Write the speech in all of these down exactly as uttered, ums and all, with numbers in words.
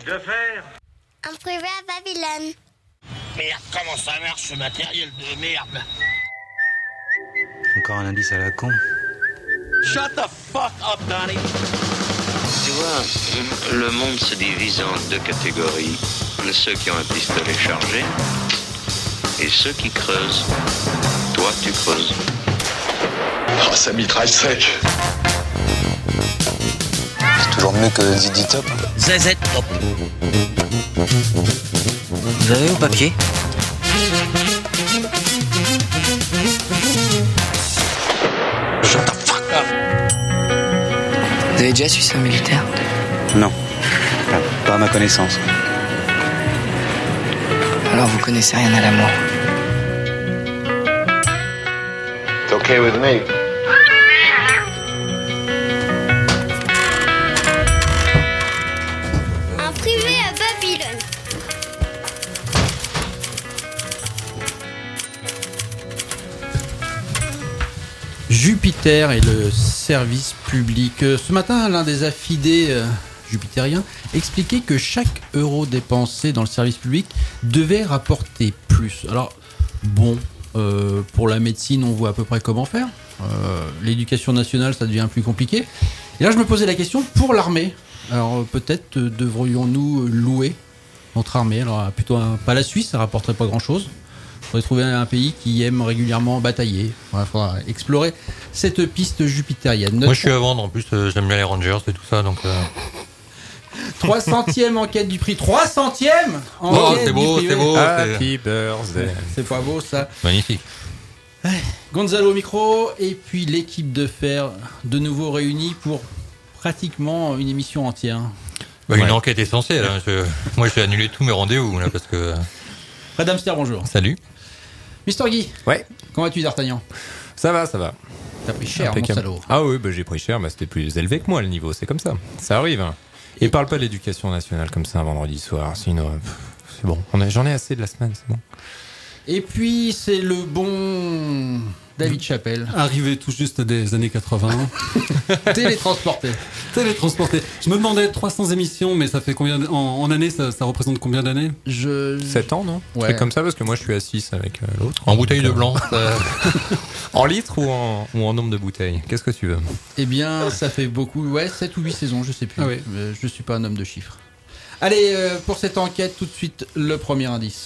De fer. En privé à Babylone. Merde, comment ça marche ce matériel de merde? Encore un indice à la con. Shut the fuck up, Donnie. Tu vois, le monde se divise en deux catégories. Ceux qui ont un pistolet chargé et ceux qui creusent. Toi, tu creuses. Oh, ça mitraille sec. C'est toujours mieux que Ziggy Top. Z Z Top. Vous avez au papier? Shut the fuck up. Vous avez déjà su ça militaire? Non, pas à ma connaissance. Alors vous connaissez rien à l'amour. It's okay with me. En privé à Babylone. Jupiter et le service public. Ce matin, l'un des affidés euh, jupitériens expliquait que chaque euro dépensé dans le service public devait rapporter plus. Alors, bon, euh, pour la médecine, on voit à peu près comment faire. Euh, l'éducation nationale, ça devient plus compliqué. Et là, je me posais la question pour l'armée. Alors, euh, peut-être euh, devrions-nous louer notre armée. Alors, plutôt un, pas la Suisse, ça rapporterait pas grand-chose. Il faudrait trouver un pays qui aime régulièrement batailler. Il ouais, faudra explorer cette piste jupitérienne. Notre Moi, je suis à vendre. En plus, euh, j'aime bien les Rangers et tout ça. Donc, euh... trois centièmes enquête du prix. trois centièmes Oh, c'est beau, c'est beau. Happy birthday. C'est pas beau, ça. Magnifique. Gonzalo au micro. Et puis l'équipe de fer, de nouveau réunie pour pratiquement une émission entière. Bah, une Ouais. enquête essentielle. Hein. Je... Moi, j'ai annulé tous mes rendez-vous là parce que. Fred Hamster, bonjour. Salut. Mister Guy. Ouais. Comment vas-tu, D'Artagnan? Ça va, ça va. T'as pris cher, mon Impeccable. salaud. Ah oui, bah, j'ai pris cher, mais c'était plus élevé que moi le niveau, c'est comme ça. Ça arrive. Hein. Et, Et- parle pas de l'éducation nationale comme ça un vendredi soir, sinon euh, pff, c'est bon. On a, j'en ai assez de la semaine, c'est bon. Et puis, c'est le bon David Chappelle. Arrivé tout juste des années quatre-vingts. Télétransporté. Télétransporté. Je me demandais trois cents émissions, mais ça fait combien d- en, en années ça, ça représente combien d'années? Je... sept ans, non? Ouais. C'est comme ça parce que moi je suis à six avec euh, l'autre. En bouteille de Donc, euh, blanc. ça- En litres ou en, ou en nombre de bouteilles? Qu'est-ce que tu veux? Eh bien, ça fait beaucoup. Ouais, sept ou huit saisons, je sais plus. Ah oui. Euh, je suis pas un homme de chiffres. Allez, euh, pour cette enquête, tout de suite, le premier indice.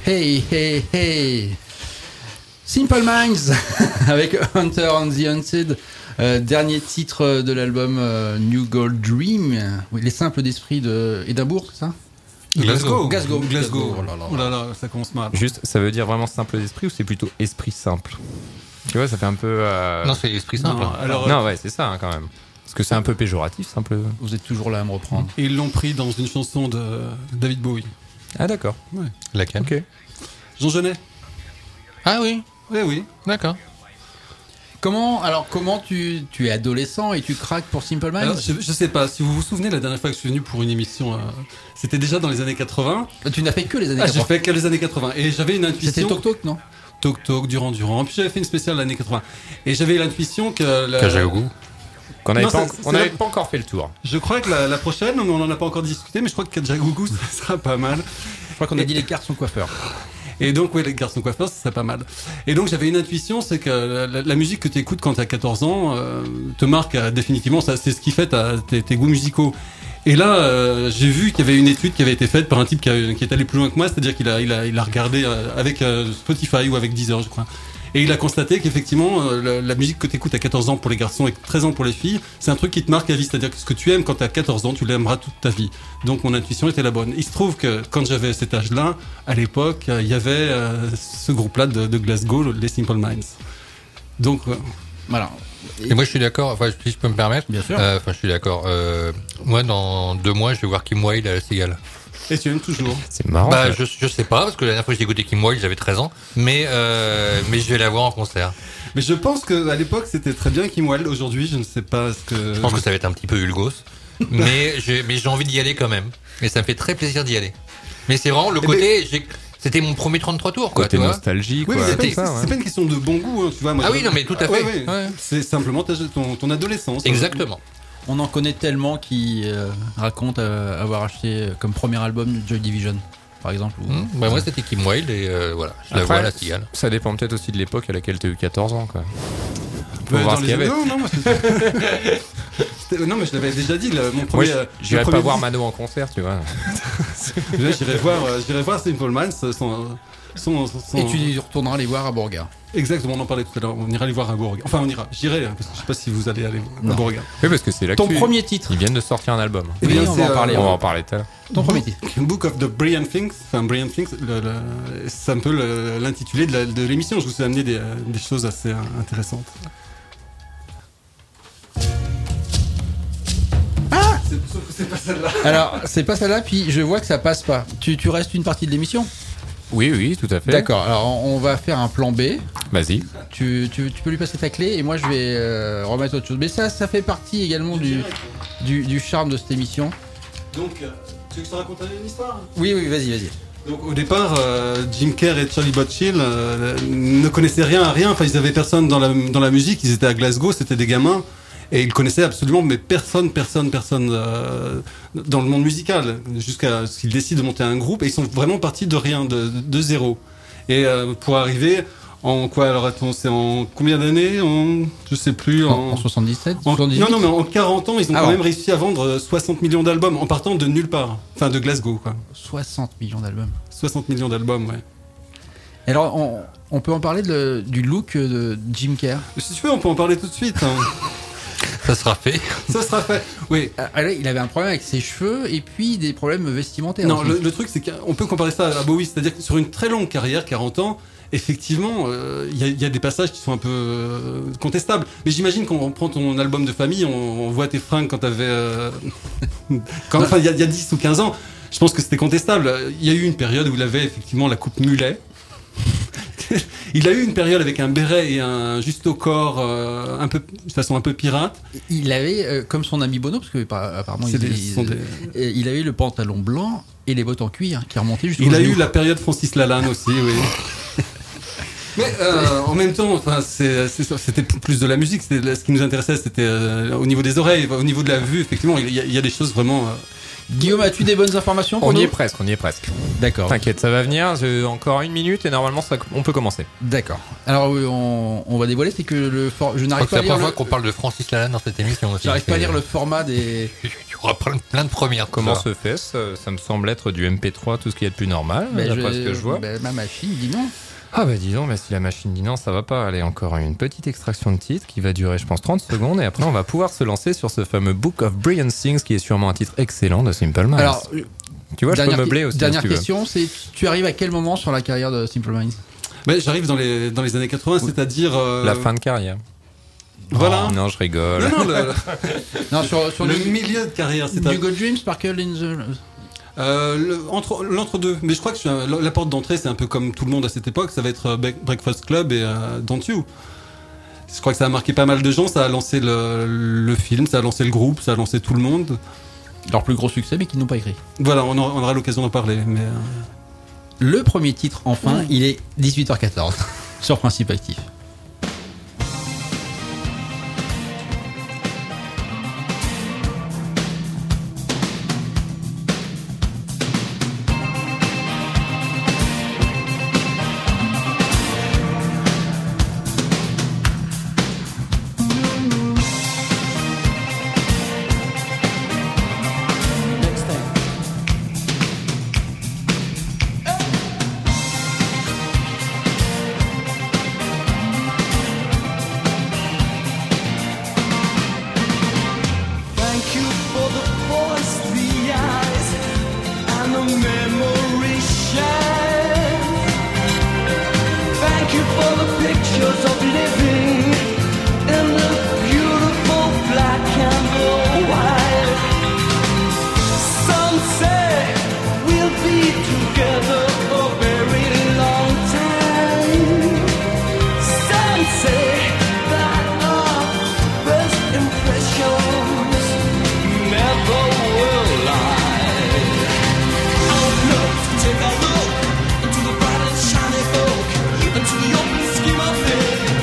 Hey, hey, hey. Simple Minds avec Hunter on the Hunted, euh, dernier titre de l'album euh, New Gold Dream. Oui, les simples d'esprit de Édimbourg, c'est ça? Glasgow. Glasgow. Glasgow. Oh là là. Oh là là, ça commence mal. Juste, ça veut dire vraiment simple d'esprit ou c'est plutôt esprit simple? Tu vois, ça fait un peu. Euh... Non, c'est esprit simple. Non, alors, non ouais, c'est ça hein, quand même. Parce que c'est un peu péjoratif, simple. Vous êtes toujours là à me reprendre. Et ils l'ont pris dans une chanson de David Bowie. Ah d'accord. Ouais. Laquelle? Ok. Jean Genet. Ah oui. Oui, oui. D'accord. Comment, alors, comment tu, tu es adolescent et tu craques pour Simple Minds? Alors, je, je sais pas, si vous vous souvenez, la dernière fois que je suis venu pour une émission, euh, c'était déjà dans les années quatre-vingts. Tu n'as fait que les années Ah, j'ai quatre-vingts. fait que les années quatre-vingts. Et j'avais une intuition. C'était Toc Toc, non? Toc Toc, Durand Durand. Puis j'avais fait une spéciale l'année quatre-vingts. Et j'avais l'intuition que. La... Kajagougou. Qu'on avait Non, pas, c'est- on c'est n'avait la- pas encore fait le tour. Je crois que la, la prochaine, on n'en a pas encore discuté, mais je crois que Kajagougou, ça sera pas mal. Je crois qu'on a dit les garçons coiffeurs. Et donc, oui, les garçons coiffeurs, ça serait pas mal. Et donc, j'avais une intuition, c'est que la, la- la musique que tu écoutes quand tu as quatorze ans euh, te marque euh, définitivement, ça, c'est ce qui fait ta- tes, tes goûts musicaux. Et là, euh, j'ai vu qu'il y avait une étude qui avait été faite par un type qui, a- qui est allé plus loin que moi, c'est-à-dire qu'il a, il a, il a regardé euh, avec euh, Spotify ou avec Deezer, je crois. Et il a constaté qu'effectivement, euh, la, la musique que tu écoutes à quatorze ans pour les garçons et treize ans pour les filles, c'est un truc qui te marque à vie. C'est-à-dire que ce que tu aimes quand tu as quatorze ans, tu l'aimeras toute ta vie. Donc mon intuition était la bonne. Il se trouve que quand j'avais cet âge-là, à l'époque, il euh, y avait euh, ce groupe-là de, de Glasgow, les Simple Minds. Donc euh, Voilà. Et moi, je suis d'accord. Enfin, si je peux me permettre. Bien sûr. Euh, Enfin, je suis d'accord. Euh, moi, dans deux mois, je vais voir Kim Wilde à la Cigale. et tu aimes toujours. C'est marrant. Bah, ça. je, je sais pas, parce que la dernière fois que j'ai écouté Kim Wilde, j'avais treize ans. Mais, euh, mais je vais la voir en concert. Mais je pense qu'à l'époque, c'était très bien Kim Wilde. Aujourd'hui, je ne sais pas ce que... Je pense que ça va être un petit peu vulgos. mais j'ai mais j'ai envie d'y aller quand même. Et ça me fait très plaisir d'y aller. Mais c'est vraiment le Eh côté... j'ai- C'était mon premier trente-trois tours, quoi. Côté tu vois. nostalgie, Oui, quoi. mais c'est pas, comme ça, c'est ouais. pas une question de bon goût, hein, tu vois. Moi, Ah je- oui, non, mais tout à fait. Ouais, ouais. Ouais. C'est simplement ta- ton, ton adolescence. Exactement. On en connaît tellement qui euh, racontent euh, avoir acheté euh, comme premier album Joy Division, par exemple. Ou... Mmh. Bah, moi, c'était Kim Wilde et euh, voilà, je la Après, vois à la Cigale. Ça dépend peut-être aussi de l'époque à laquelle tu as eu quatorze ans, quoi. Faut Ouais, voir dans ce qu'il y les- avait. Non, non, moi, c'était- c'était- non, mais je l'avais déjà dit. le- mon Moi, premier, je- euh, j'irais le pas premier voir disque- Mano en concert, tu vois. Là, j'irai voir, euh, j'irai voir Simple Minds. Son, son, son, son- Et tu retourneras les voir à Beauregard. Exactement, on en parlait tout à l'heure. On ira les voir à Beauregard. Enfin, on ira. J'irai, hein, parce que je sais pas si vous allez aller Non. à Beauregard. Oui, parce que c'est là Ton que tu- premier titre. Ils viennent de sortir un album. Eh Oui, bien, on c'est, va en parler. On va euh, en parler tout à l'heure. Ton premier titre. Book of the Brilliant Things, enfin Brilliant Things, le- le- c'est un peu le- l'intitulé de, la- de l'émission. Je vous ai amené des, euh, des choses assez euh, intéressantes. Ah c'est, sauf que c'est pas celle-là. Alors, c'est pas celle-là, puis je vois que ça passe pas. Tu, tu restes une partie de l'émission? Oui, oui, tout à fait. D'accord, alors on on va faire un plan B. Vas-y. Tu, tu, tu peux lui passer ta clé et moi je vais euh, remettre autre chose. Mais ça, ça fait partie également du, du, du charme de cette émission. Donc, euh, tu veux que je te raconte une histoire? Oui, oui, vas-y, vas-y. Donc, au départ, euh, Jim Kerr et Charlie Botchill euh, ne connaissaient rien à rien. Enfin, ils avaient personne dans la, dans la musique. Ils étaient à Glasgow, c'était des gamins. Et ils connaissaient absolument, mais personne, personne, personne euh, dans le monde musical. Jusqu'à ce qu'ils décident de monter un groupe. Et ils sont vraiment partis de rien, de, de zéro. Et euh, pour arriver en quoi? Alors, attends, c'est en combien d'années? En, je sais plus. En, En, en soixante-dix-sept, en- soixante-dix-huit. non, non, mais en quarante ans, ils ont Ah quand bon. même réussi à vendre soixante millions d'albums en partant de nulle part. Enfin, de Glasgow, quoi. soixante millions d'albums. soixante millions d'albums, ouais. Alors, on, on peut en parler de, du look de Jim Kerr. Si tu veux, on peut en parler tout de suite. Hein. Ça sera fait. Ça sera fait. Oui. Ah, là, il avait un problème avec ses cheveux et puis des problèmes vestimentaires. Non, aussi. le, le truc, c'est qu'on peut comparer ça à Bowie. C'est-à-dire que sur une très longue carrière, quarante ans, effectivement, il euh, y, y a des passages qui sont un peu euh, contestables. Mais j'imagine qu'on prend ton album de famille, on, on voit tes fringues quand t'avais... Euh, quand, enfin, il y, a- y a dix ou quinze ans. Je pense que c'était contestable. Il y a eu une période où il avait effectivement la coupe mulet. Il a eu une période avec un béret et un juste au corps, euh, un peu, de façon un peu pirate. Il avait, euh, comme son ami Bono, parce que par- apparemment C'est il, des- il- ce sont des- euh, il avait le pantalon blanc et les bottes en cuir qui remontaient jusqu'au Il a genou. eu la période Francis Lalanne aussi, oui. Mais euh, en même temps, enfin, c'est- c'est- c'était plus de la musique. C'était- Ce qui nous intéressait, c'était euh, au niveau des oreilles, au niveau de la vue. Effectivement, il y a, il y a des choses vraiment. euh, Guillaume, as-tu des bonnes informations pour On nous y est presque, on y est presque. D'accord. T'inquiète, ça va venir. J'ai encore une minute et normalement, ça, on peut commencer. D'accord. Alors oui, on, on va dévoiler, c'est que le for- je Je crois n'arrive que c'est pas à la lire première le, fois qu'on parle de Francis Lalanne dans cette émission aussi. j'arrive pas à C'est- lire le format des aura plein, plein de premières. Comment ça. se fait ça, ça me semble être du M P trois, tout ce qui est de plus normal, Ben, d'après je- ce que je vois. ben, ma machine dit non. Ah bah dis donc, bah, si la machine dit non, ça va pas. Allez, encore une petite extraction de titre qui va durer, je pense, trente secondes. Et après, on va pouvoir se lancer sur ce fameux Book of Brilliant Things, qui est sûrement un titre excellent de Simple Minds. Alors, tu vois, je peux dernière, meubler aussi. dernière si tu veux. question, c'est tu arrives à quel moment sur la carrière de Simple Minds? Ben, j'arrive dans les, dans les années quatre-vingts, c'est-à-dire. euh, La fin de carrière. Voilà. Oh, non, je rigole. Non, non, le, Non, sur, sur le le, milieu de carrière, c'est du à Good Dreams, Sparkle in the... Euh, le- entre, l'entre-deux. Mais je crois que je suis un- la porte d'entrée, c'est un peu comme tout le monde à cette époque. Ça va être euh, Bre- Breakfast Club et euh, Don't You. Je crois que ça a marqué pas mal de gens. Ça a lancé le, le film, ça a lancé le groupe, ça a lancé tout le monde. Leur plus gros succès, mais qu'ils n'ont pas écrit. Voilà, on aura, on aura l'occasion d'en parler. Mais euh, Le premier titre, enfin, il est dix-huit heures quatorze sur Principe Actif. Thank you for the voice, the eyes, and the memory shine. Thank you for the pictures of living in the beautiful black and the white. Some say we'll be together a very long time. Some say that our first impressions never will lie. I would love to take a look into the bright and shiny folk, into the open scheme of things.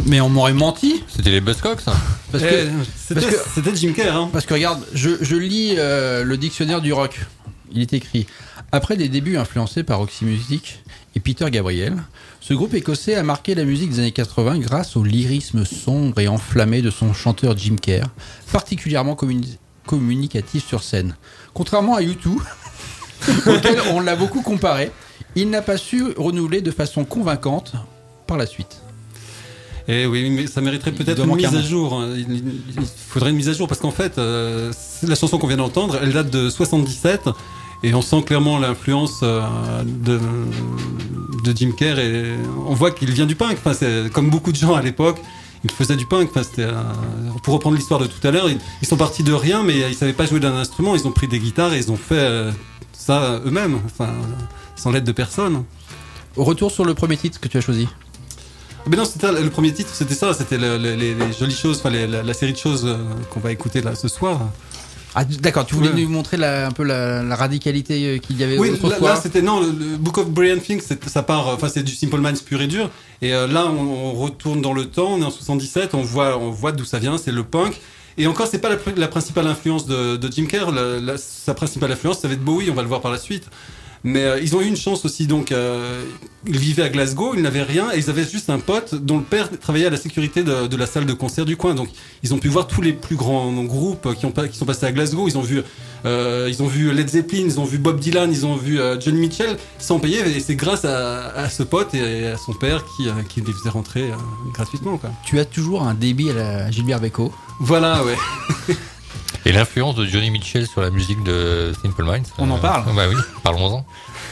Mais on m'aurait menti. C'était les Buzzcocks. Hein. Parce Eh, que, c'était, parce que, c'était Jim Kerr. Hein. parce que regarde, je, je lis euh, le dictionnaire du rock. Il est écrit: après des débuts influencés par Roxy Music et Peter Gabriel, ce groupe écossais a marqué la musique des années quatre-vingts grâce au lyrisme sombre et enflammé de son chanteur Jim Kerr, particulièrement communi- communicatif sur scène. Contrairement à U deux, auquel on l'a beaucoup comparé, il n'a pas su renouveler de façon convaincante par la suite. Et oui, mais ça mériterait peut-être doit une manquer mise un à mot. jour. Il, il- il faudrait une mise à jour parce qu'en fait, euh, c'est la chanson qu'on vient d'entendre, elle date de soixante-dix-sept et on sent clairement l'influence euh, de, de Jim Kerr et on voit qu'il vient du punk. Enfin, c'est comme beaucoup de gens à l'époque. Ils faisaient du punk. Enfin, c'était, euh, pour reprendre l'histoire de tout à l'heure, ils, ils sont partis de rien, mais ils savaient pas jouer d'un instrument. Ils ont pris des guitares et ils ont fait euh, ça eux-mêmes, enfin, sans l'aide de personne. Au retour sur le premier titre que tu as choisi. Mais non, c'était le premier titre, c'était ça, c'était le- le- les, les jolies choses, enfin les- la, la série de choses euh, qu'on va écouter là ce soir. Ah, d'accord, tu voulais Ouais. nous montrer la, un peu la, la radicalité euh, qu'il y avait Oui, là, autrefois. là, c'était non, le, le Book of Brilliant Things, c'est- ça part, enfin c'est du Simple Minds pur et dur. Et euh, là, on, on retourne dans le temps, on est en soixante-dix-sept, on voit, on voit d'où ça vient, c'est le punk. Et encore, c'est pas la, pr- la principale influence de, de Jim Kerr. La, la- sa principale influence, ça va être Bowie, on va le voir par la suite. Mais euh, ils ont eu une chance aussi, donc euh, ils vivaient à Glasgow, ils n'avaient rien, et ils avaient juste un pote dont le père travaillait à la sécurité de, de la salle de concert du coin. Donc ils ont pu voir tous les plus grands groupes qui, ont, pas- qui sont passés à Glasgow. Ils ont vu, euh, ils ont vu Led Zeppelin, ils ont vu Bob Dylan, ils ont vu euh, John Mitchell sans payer. Et c'est grâce à, à ce pote et à son père qui, euh, qui les faisait rentrer euh, gratuitement, quoi. Tu as toujours un débit à la Gilbert Bécaud. Voilà, ouais. Et l'influence de Johnny Mitchell sur la musique de Simple Minds. On en parle. Bah oui, parlons-en.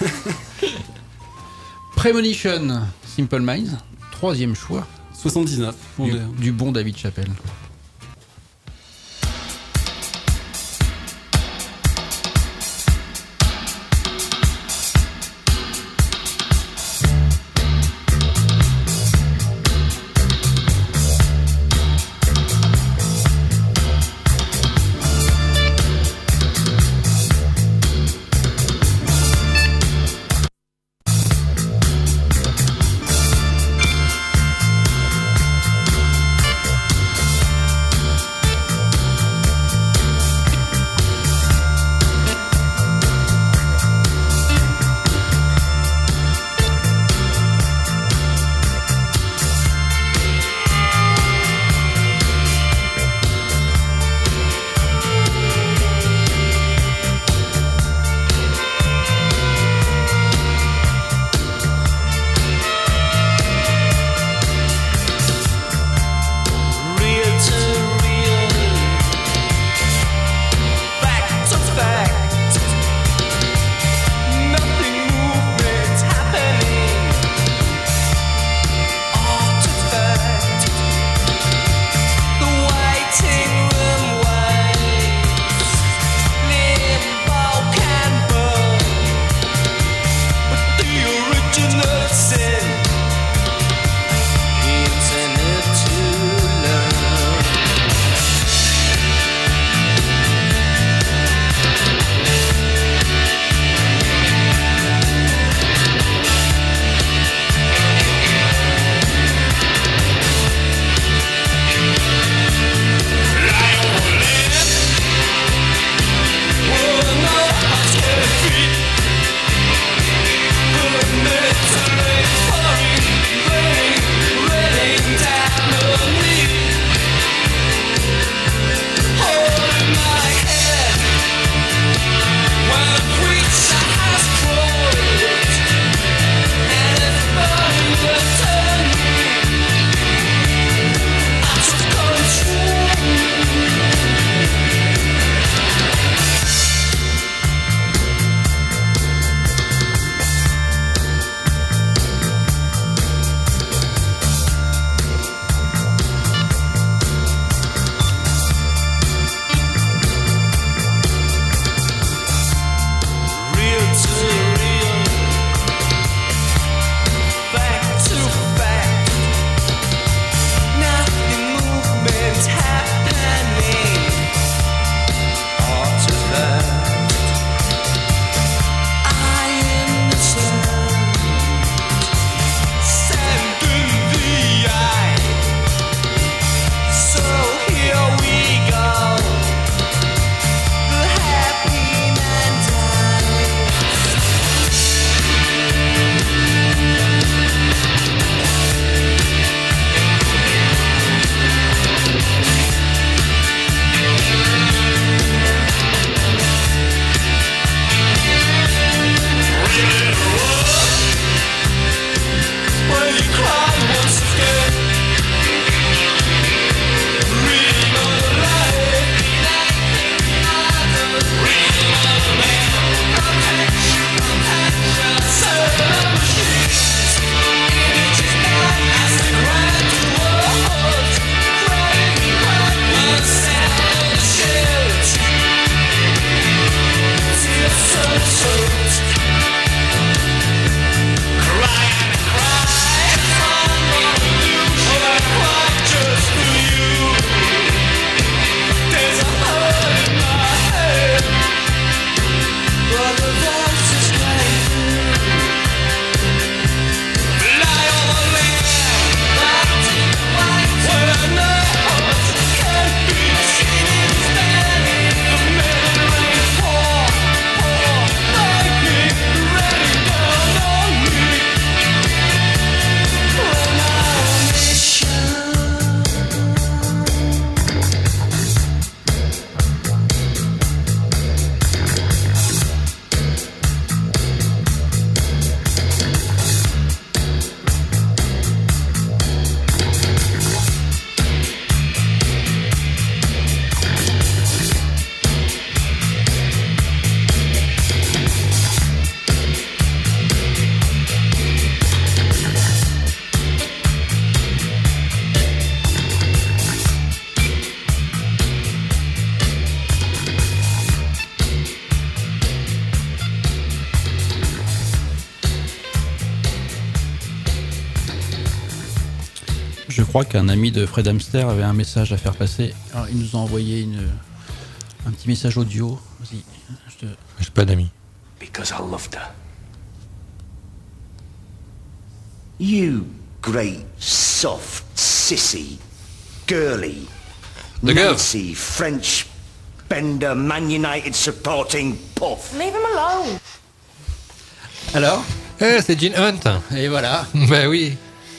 Premonition, Simple Minds, troisième choix soixante-dix-neuf. On du, est- du bon David Chappelle. Thank crois qu'un ami de Fred Hamster avait un message à faire passer. Alors, il nous a envoyé une, un petit message audio. Vas-y, je te... J'ai pas d'amis. Because I loved her. You great, soft, sissy, girly, The girl. Nancy, French, bender, Man United supporting puff. Leave him alone. Alors Eh, c'est Gene Hunt. Et voilà. Bah oui.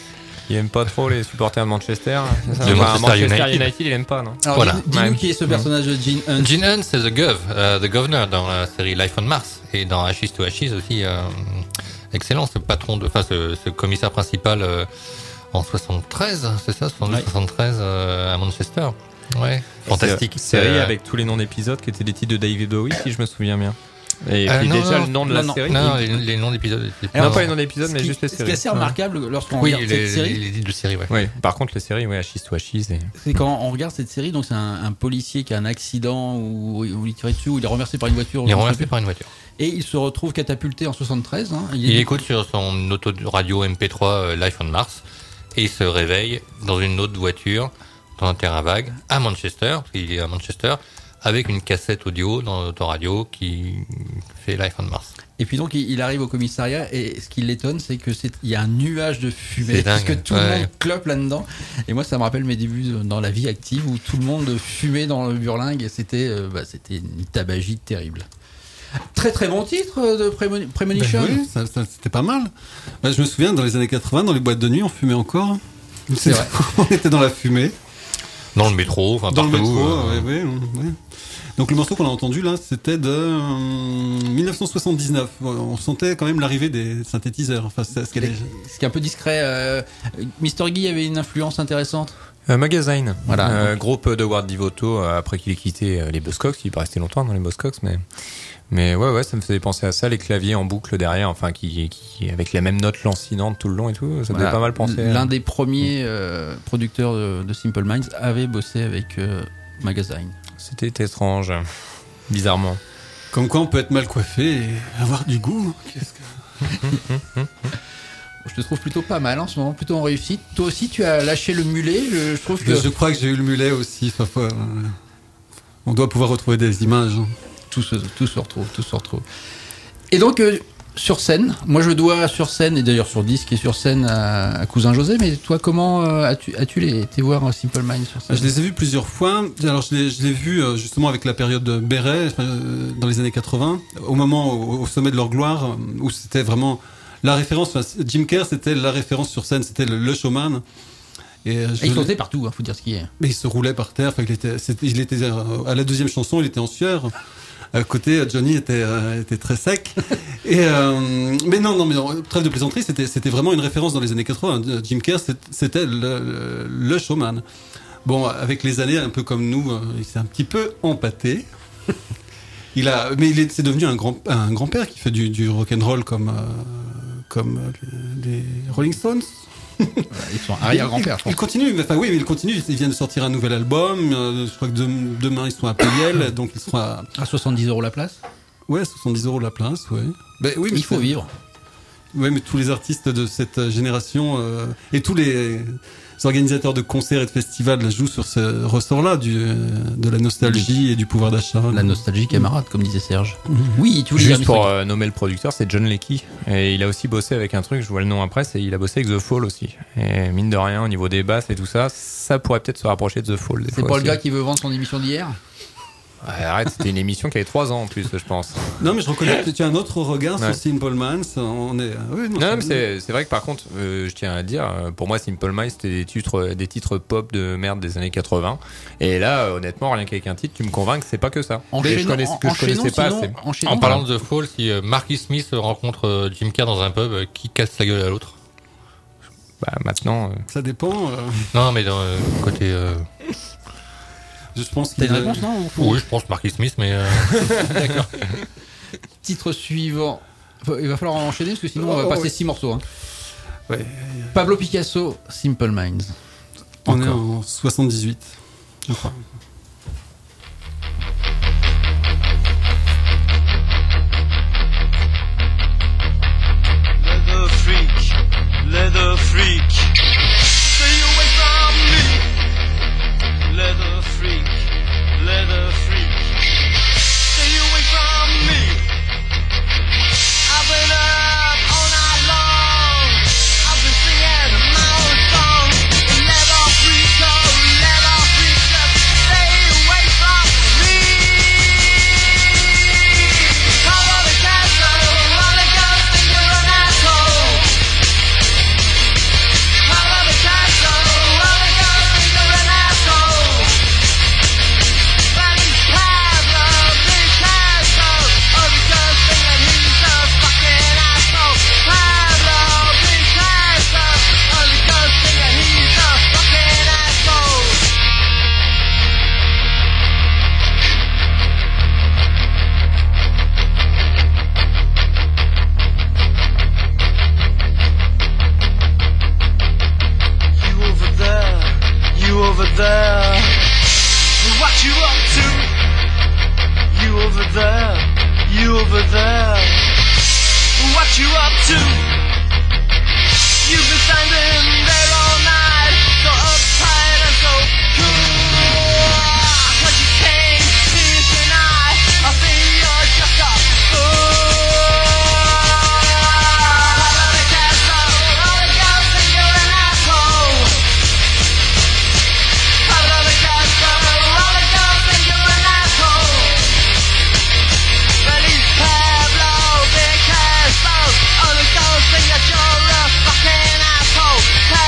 Il aime pas trop les supporters de Manchester. C'est ça De Enfin, Manchester Manchester United. United, il aime pas, non? Alors, Voilà. dis- dis-nous Ouais. qui est ce personnage de Gene Hunt. Gene Hunt, c'est The Gov, euh, The Governor dans la série Life on Mars et dans Ashes to Ashes aussi. Euh, excellent, ce patron de, enfin ce, ce commissaire principal euh, en soixante-treize, c'est ça, soixante-douze, Ouais. soixante-treize euh, à Manchester. Ouais, fantastique. Série Euh, avec tous les noms d'épisodes qui étaient des titres de David Bowie, si je me souviens bien. Et Euh, puis non, déjà non, le nom de non, la non, série. Non, les, les noms d'épisodes. étaient- Alors non, pas les non. noms d'épisodes, mais Ce qui- juste les Ce qui séries. est assez remarquable lorsqu'on Oui, regarde les, cette série, les, les titres de série, ouais. Oui, par contre les séries, oui, Ashes to Ashes. Et... c'est quand on regarde cette série, donc c'est un, un policier qui a un accident où, où il est tiré dessus, où il est renversé par une voiture. Il est je me renversé souviens par une voiture. plus. Et il se retrouve catapulté en soixante-treize. Hein. Il est- écoute sur son autoradio M P trois euh, Life on Mars et il se réveille dans une autre voiture, dans un terrain vague, à Manchester, parce qu'il est à Manchester, avec une cassette audio dans l'autoradio qui fait Life on Mars. Et puis donc il il arrive au commissariat et ce qui l'étonne, c'est que c'est il y a un nuage de fumée C'est parce dingue, que tout le ouais. monde clope là-dedans. Et moi ça me rappelle mes débuts dans la vie active où tout le monde fumait dans le burlingue et c'était euh, bah, c'était une tabagie terrible. Très très bon titre de Premoni- Premonition. Ben oui, ça, ça, c'était pas mal. Ben, je me souviens, dans les années quatre-vingts, dans les boîtes de nuit, on fumait encore. C'est vrai. On était dans la fumée. Dans le métro, enfin Dans le partout. métro, euh, ouais, ouais, ouais. Donc le morceau qu'on a entendu là, c'était de euh, dix-neuf cent soixante-dix-neuf. On sentait quand même l'arrivée des synthétiseurs. Enfin, c'est ce qu'elle est. Ce qui est un peu discret. Euh, Mister Guy avait une influence intéressante. Euh, Magazine, Voilà. Euh, groupe de Ward Devoto euh, après qu'il ait quitté euh, les Buzzcocks, il est pas resté longtemps dans les Buzzcocks, mais mais ouais ouais, ça me faisait penser à ça, les claviers en boucle derrière, enfin qui qui avec la même note lancinante tout le long et tout, ça me Voilà. faisait pas mal penser. à- L'un des premiers euh, producteurs de, de Simple Minds avait bossé avec euh, Magazine. C'était étrange, bizarrement. Comme quoi, on peut être mal coiffé et avoir du goût. Qu'est-ce que... Je te trouve plutôt pas mal en ce moment, plutôt en réussite. Toi aussi, tu as lâché le mulet. Je, je trouve que Je crois que j'ai eu le mulet aussi. Enfin, faut, euh, on doit pouvoir retrouver des images. hein. tout se, tout se retrouve, tout se retrouve. Et donc, euh, sur scène, moi je dois sur scène, et d'ailleurs sur disque et sur scène à, à Cousin José, mais toi, comment euh, as-tu, as-tu les, été voir euh, Simple Minds sur scène? Je les ai vus plusieurs fois. Alors, je l'ai, je l'ai vu euh, justement avec la période de Béret, euh, dans les années quatre-vingts, au moment, au, au sommet de leur gloire, euh, où c'était vraiment la référence. Enfin, Jim Kerr, c'était la référence sur scène, c'était le, le showman. Et, euh, je Et il l'ai- sautait partout, hein, faut dire ce qui est. Mais il se roulait par terre. Enfin, il était, c'était- il était euh, à la deuxième chanson, il était en sueur. À côté, Johnny était, euh, était très sec. Et euh, mais non, non, mais non, trêve de plaisanterie, c'était, c'était vraiment une référence dans les années quatre-vingts. Jim Kerr, c'est- c'était le, le, le showman. Bon, avec les années, un peu comme nous, euh, il s'est un petit peu empâté. Il a, mais il est, c'est devenu un grand, un grand-père qui fait du, du rock'n'roll comme, euh, comme euh, les, les Rolling Stones. Ils sont arrière-grand-père, je pense. Il continue, mais, enfin oui, mais il continue. Ils viennent de sortir un nouvel album. euh, je crois que dem- demain ils seront à Payel, donc ils seront à, À soixante-dix euros la place. ouais, soixante-dix euros la place, ouais. Ben oui, mais Il faut c'est- vivre. Ouais, mais tous les artistes de cette génération euh, et tous les organisateurs de concerts et de festivals là, jouent sur ce ressort-là du, euh, de la nostalgie et du pouvoir d'achat. La nostalgie camarade, comme disait Serge. Oui, tu voulais Juste dire, pour Mister euh, nommer le producteur, c'est John Leckie. Et il a aussi bossé avec un truc, je vois le nom après, c'est il a bossé avec The Fall aussi. Et mine de rien, au niveau des basses et tout ça, ça pourrait peut-être se rapprocher de The Fall. des C'est fois pas le aussi. gars qui veut vendre son émission d'hier? Ouais, arrête, c'était une émission qui avait trois ans en plus, je pense. Non, mais je reconnais que tu as un autre regard Ouais. sur Simple Minds. On est, oui, Non, mais c'est, c'est vrai que par contre, euh, je tiens à dire, euh, pour moi, Simple Minds, c'était des titres, des titres pop de merde des années quatre-vingts. Et là, euh, honnêtement, rien qu'avec un titre, tu me convaincs que c'est pas que ça. Enchaînons- Et je connais, que je enchaînons, connaissais pas sinon, assez. enchaînons. En parlant de The Fall, si euh, Marky Smith rencontre euh, Jim Kerr dans un pub, euh, qui casse la gueule à l'autre? Bah, maintenant. euh, Ça dépend. euh, Non, mais dans euh, côté. euh, je pense T'as qu'il une réponse, non? Oui, je pense Marky Smith, mais. euh, D'accord. Titre suivant. Faut- Il va falloir en enchaîner parce que sinon on va Oh, passer oui. six morceaux. hein. Ouais. Pablo Picasso, Simple Minds. On est Encore. en soixante-dix-huit, je crois. Leather freak, leather freak. Stay away from over there. What you up to? You've been standing there all night, so uptight and so cool. Cause you came here tonight, I think you're just a fool. Out of the castle, all the girls think you're an asshole. Out of the castle, all the girls think you're an asshole. Feliz Pablo, big ass, all the girls think that you're a fucking asshole.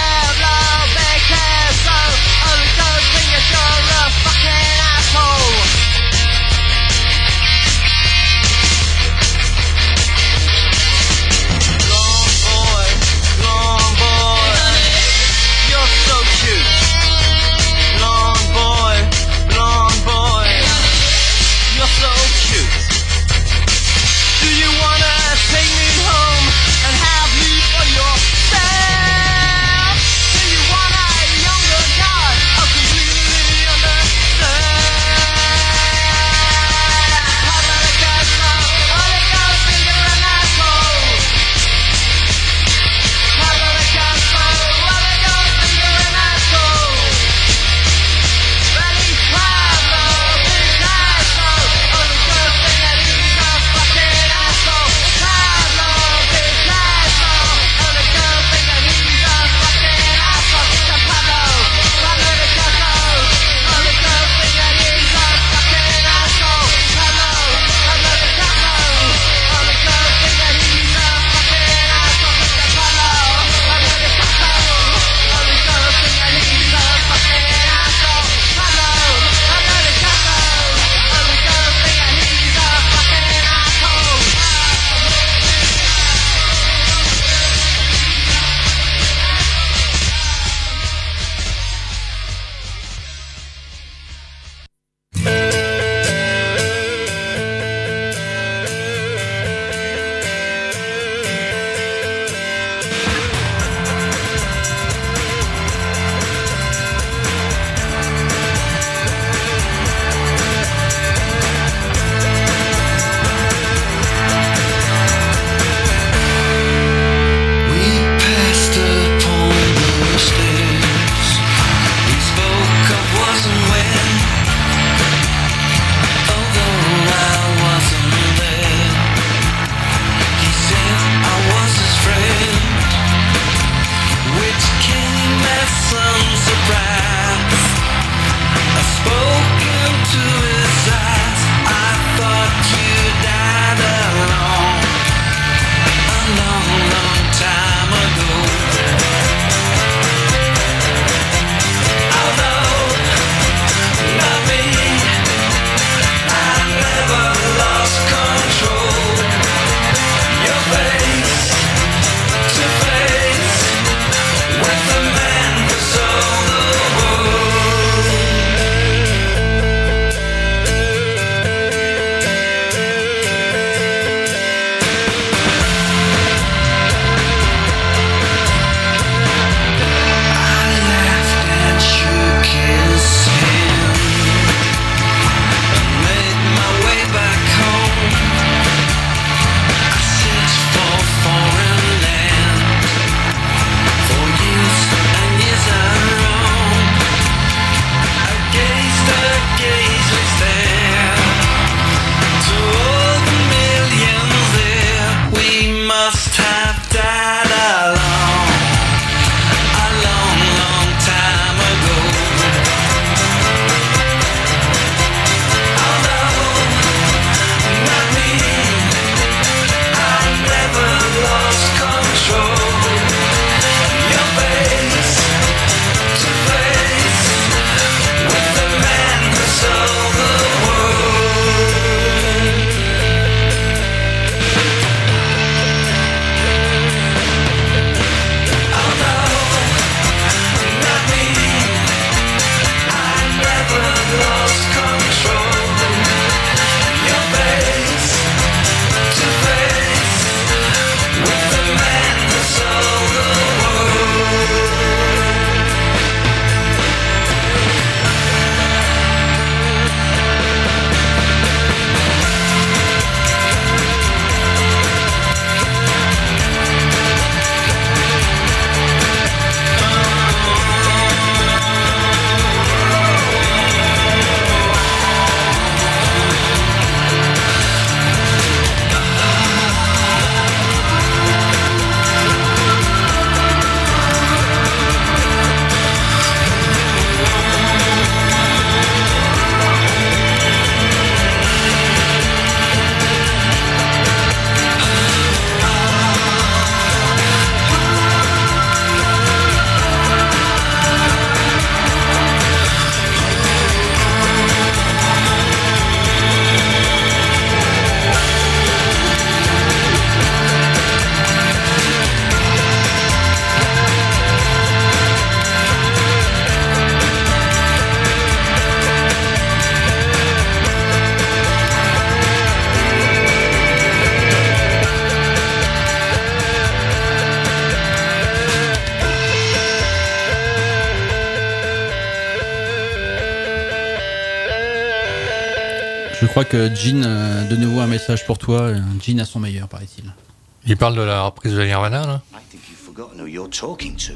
Je crois que Gene, euh, de nouveau un message pour toi. Gene a son meilleur, paraît-il. Il parle de la reprise de Nirvana, là? I think you've forgotten who you're talking to.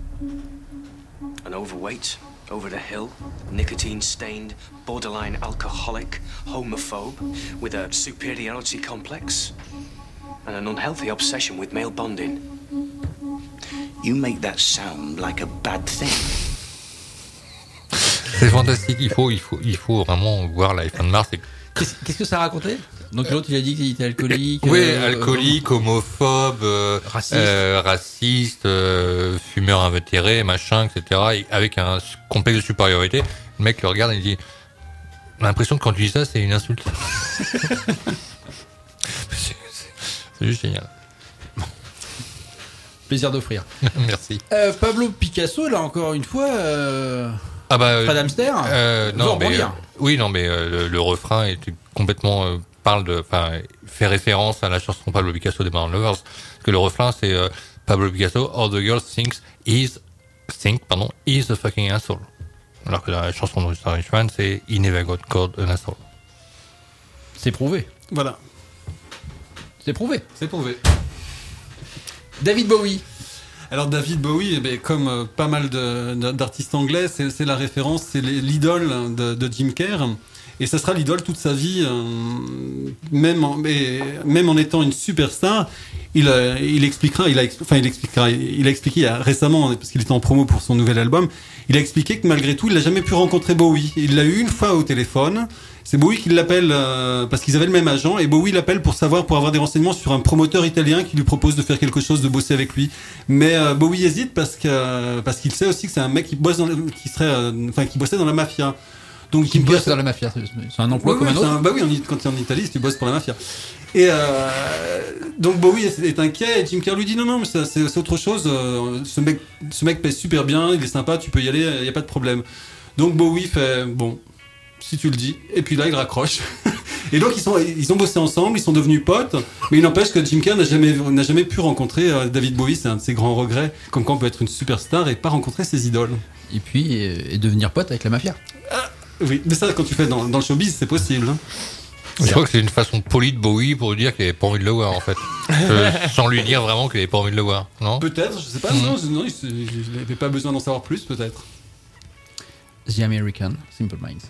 An overweight, over the hill, nicotine-stained, borderline alcoholic, homophobe, with a superiority complex, and an unhealthy obsession with male bonding. You make that sound like a bad thing. C'est fantastique, il faut, il faut, il faut vraiment voir Life on Mars. Qu'est-ce, qu'est-ce que ça racontait? Donc l'autre il a dit qu'il était alcoolique. Oui, euh, alcoolique, homophobe, euh, raciste, euh, raciste euh, fumeur invétéré, machin, et cetera. Et avec un complexe de supériorité, le mec le regarde et il dit, on a l'impression que quand tu dis ça, c'est une insulte. c'est, c'est, c'est juste génial. Plaisir d'offrir. Merci. Euh, Pablo Picasso, là encore une fois. Euh... Ah bah, pas d'hamster. Euh, non, mais, euh, oui, non, mais euh, le, le refrain est complètement euh, parle de, enfin, fait référence à la chanson Pablo Picasso des Modern Lovers. Parce que le refrain c'est euh, Pablo Picasso, all the girls thinks he's, think, pardon, he's a fucking asshole. Alors que la chanson de Starry Schwan c'est he never got called an asshole. C'est prouvé. Voilà. C'est prouvé. C'est prouvé. David Bowie. Alors David Bowie, eh bien, comme euh, pas mal de, de, d'artistes anglais, c'est, c'est la référence, c'est l'idole de, de Jim Kerr. Et ça sera l'idole toute sa vie, euh, même, en, mais, même en étant une superstar. Il, euh, il expliquera, il a, enfin il expliquera, il a expliqué récemment, parce qu'il était en promo pour son nouvel album, il a expliqué que malgré tout, il n'a jamais pu rencontrer Bowie. Il l'a eu une fois au téléphone. C'est Bowie qui l'appelle euh, parce qu'ils avaient le même agent, et Bowie l'appelle pour savoir, pour avoir des renseignements sur un promoteur italien qui lui propose de faire quelque chose, de bosser avec lui. Mais euh, Bowie hésite parce que parce qu'il sait aussi que c'est un mec qui bosse dans, qui serait, euh, enfin qui bossait dans la mafia. Donc qui bosse dans la mafia, c'est un emploi oui, comme oui, un autre. Un, bah oui, on, quand tu es en Italie, tu bosses pour la mafia. Et euh, donc Bowie est, est inquiet, et Jim Kerr lui dit non non, mais c'est, c'est, c'est autre chose. Euh, ce mec, ce mec pèse super bien, il est sympa, tu peux y aller, il y a pas de problème. Donc Bowie fait bon. Si tu le dis, et puis là il raccroche. Et donc ils sont ils ont bossé ensemble, ils sont devenus potes, mais il n'empêche que Jim Kerr n'a jamais n'a jamais pu rencontrer euh, David Bowie, c'est un de ses grands regrets, comme quoi on peut être une superstar et pas rencontrer ses idoles. Et puis et devenir pote avec la mafia. Ah, oui, mais ça quand tu fais dans, dans le showbiz c'est possible. Hein. Je crois que c'est une façon polie de Bowie pour lui dire qu'il avait pas envie de le voir en fait, euh, sans lui dire vraiment qu'il avait pas envie de le voir, non? Peut-être, je sais pas, mmh. non, non, il n'avait pas besoin d'en savoir plus peut-être. The American, Simple Minds.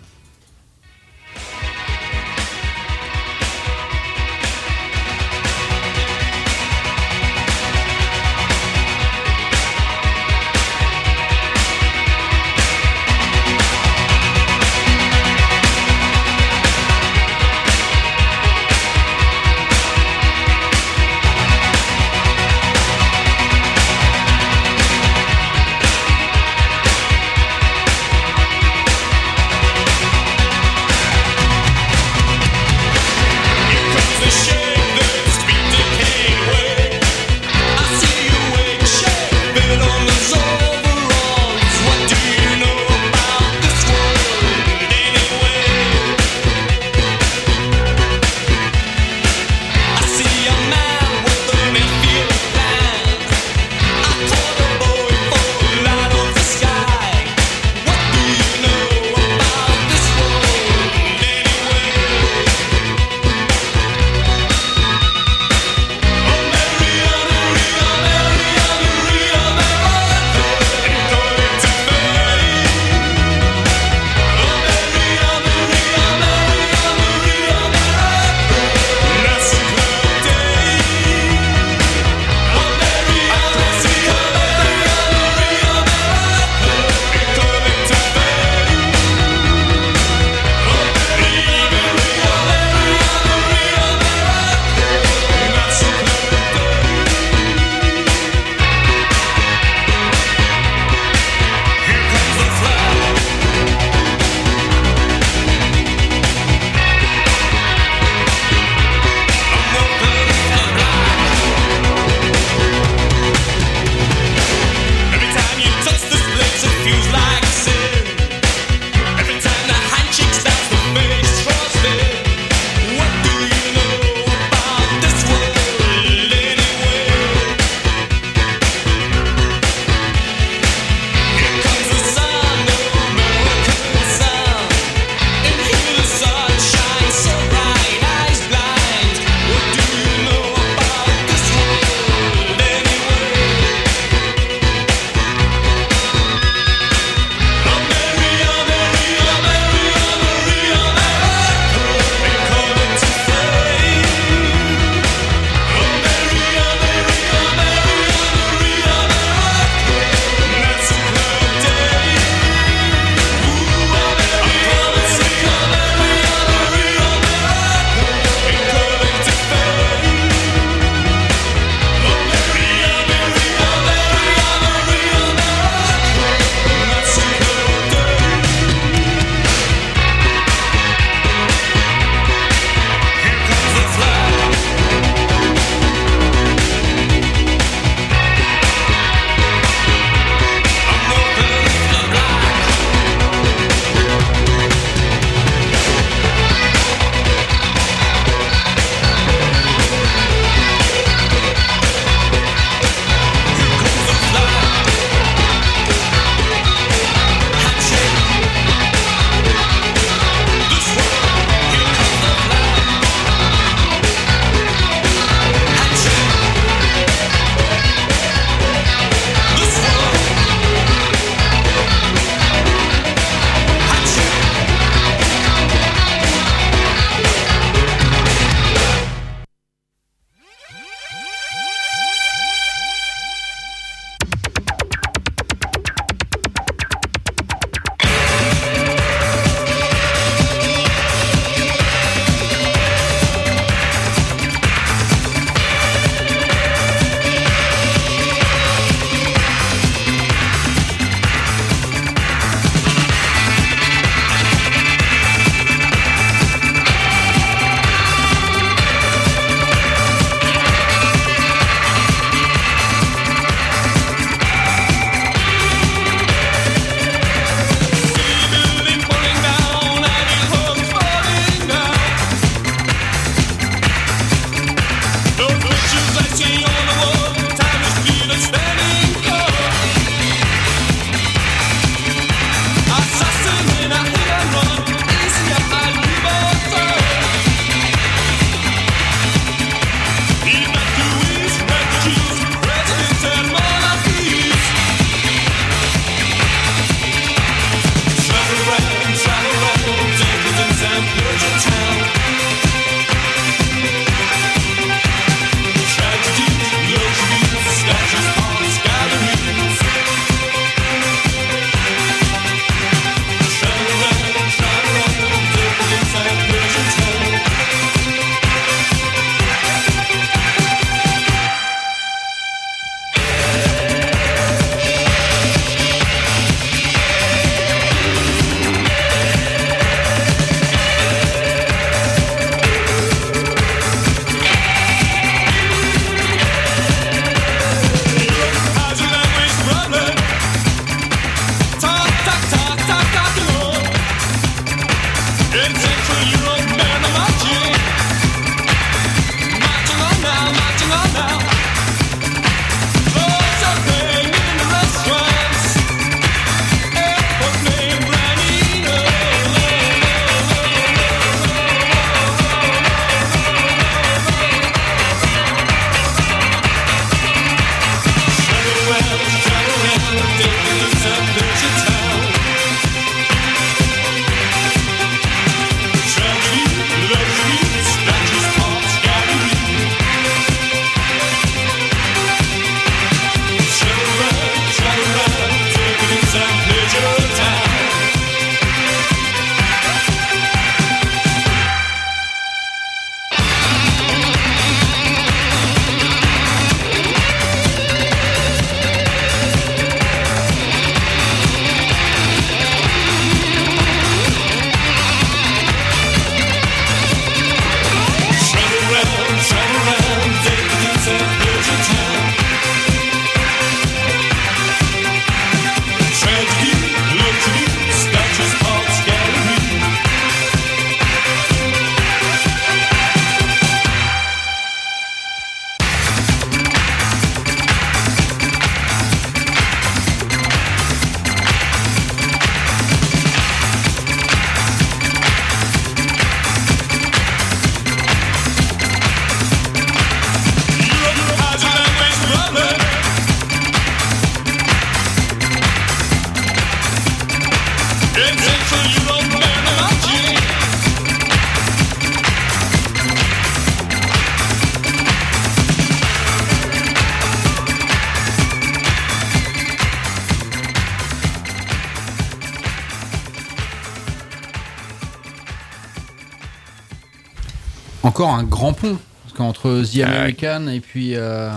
encore un grand pont entre The American et puis euh,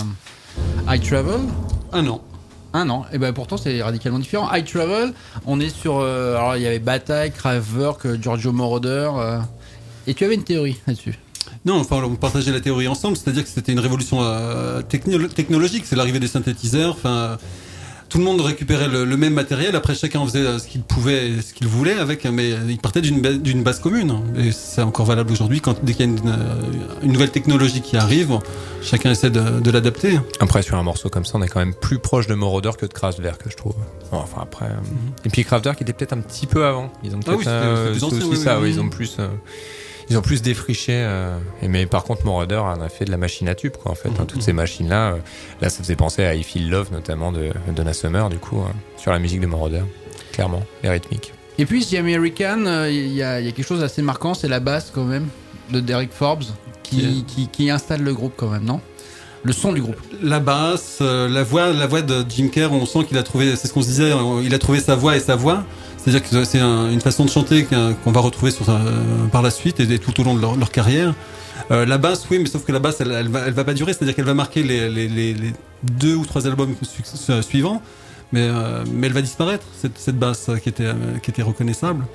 I Travel. Un an. Un an. Et ben pourtant c'est radicalement différent. I Travel, on est sur. Euh, alors il y avait Bataille, Kraftwerk, Giorgio Moroder. Euh, et tu avais une théorie là-dessus. Non, enfin, on partageait la théorie ensemble, c'est-à-dire que c'était une révolution euh, techno- technologique, c'est l'arrivée des synthétiseurs, enfin, tout le monde récupérait le, le même matériel, après chacun faisait ce qu'il pouvait et ce qu'il voulait avec, mais il partait d'une, ba- d'une base commune, et c'est encore valable aujourd'hui, quand dès qu'il y a une, une nouvelle technologie qui arrive, chacun essaie de, de l'adapter. Après, sur un morceau comme ça, on est quand même plus proche de Moroder que de Kraftwerk, je trouve. Bon, enfin, après... Mm-hmm. Et puis Kraftwerk était peut-être un petit peu avant, ils ont peut-être... Ah oui, c'était, c'était c'est ancien, aussi oui, ça, oui, oui, oui. ils ont plus... Euh, Ils ont plus défriché, euh, et mais par contre Moroder en a fait de la machine à tube, quoi, en fait. Hein, toutes ces machines-là, euh, là, ça faisait penser à I Feel Love, notamment de Donna Summer, du coup, euh, sur la musique de Moroder, clairement, les rythmiques. Et puis The American, il euh, y, y a quelque chose d'assez marquant, c'est la basse quand même de Derek Forbes qui, yeah. qui, qui installe le groupe quand même, non ? Le son du groupe. La basse, euh, la voix, la voix de Jim Kerr, on sent qu'il a trouvé, c'est ce qu'on se disait, il a trouvé sa voix et sa voix. C'est-à-dire que c'est un, une façon de chanter qu'on va retrouver sur, euh, par la suite et, et tout au long de leur, leur carrière. Euh, la basse, oui, mais sauf que la basse, elle, elle, va, elle va pas durer, c'est-à-dire qu'elle va marquer les, les, les, les deux ou trois albums su- suivants, mais, euh, mais elle va disparaître, cette, cette basse qui était, euh, qui était reconnaissable.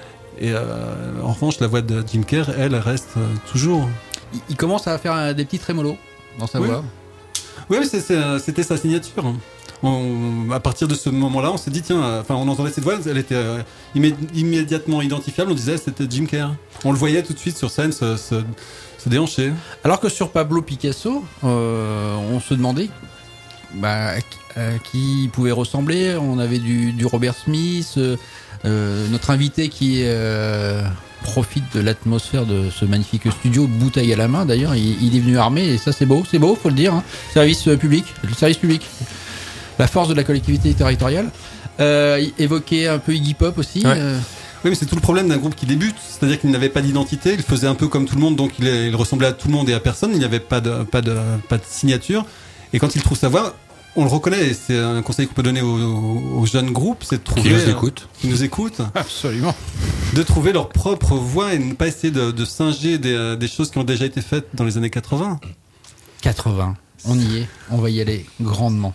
Et euh, en revanche, la voix de Jim Kerr, elle, elle reste euh, toujours. Il, il commence à faire des petits trémolos dans sa oui. voix. Oui, mais c'est, c'est, c'était sa signature. On, à partir de ce moment-là, on s'est dit, tiens, enfin, on entendait cette voix, elle était euh, immé- immédiatement identifiable, on disait c'était Jim Kerr. On le voyait tout de suite sur scène se, se, se déhancher. Alors que sur Pablo Picasso, euh, on se demandait bah, à qui il pouvait ressembler. On avait du, du Robert Smith, euh, notre invité qui euh, profite de l'atmosphère de ce magnifique studio, bouteille à la main d'ailleurs, il, il est venu armé et ça c'est beau, c'est beau, faut le dire. Hein. Service public, le service public. La force de la collectivité territoriale. Euh, évoquer un peu Iggy Pop aussi. Ouais. Euh... Oui, mais c'est tout le problème d'un groupe qui débute, c'est-à-dire qu'il n'avait pas d'identité, il faisait un peu comme tout le monde, donc il, est, il ressemblait à tout le monde et à personne, il n'y avait pas de, pas, de, pas de signature. Et quand il trouve sa voix, on le reconnaît, et c'est un conseil qu'on peut donner aux, aux jeunes groupes, c'est de trouver... Qui nous écoutent. Qui nous écoutent. Absolument. De trouver leur propre voix et ne pas essayer de, de singer des, des choses qui ont déjà été faites dans les années quatre-vingts. quatre-vingts, on y est, on va y aller grandement.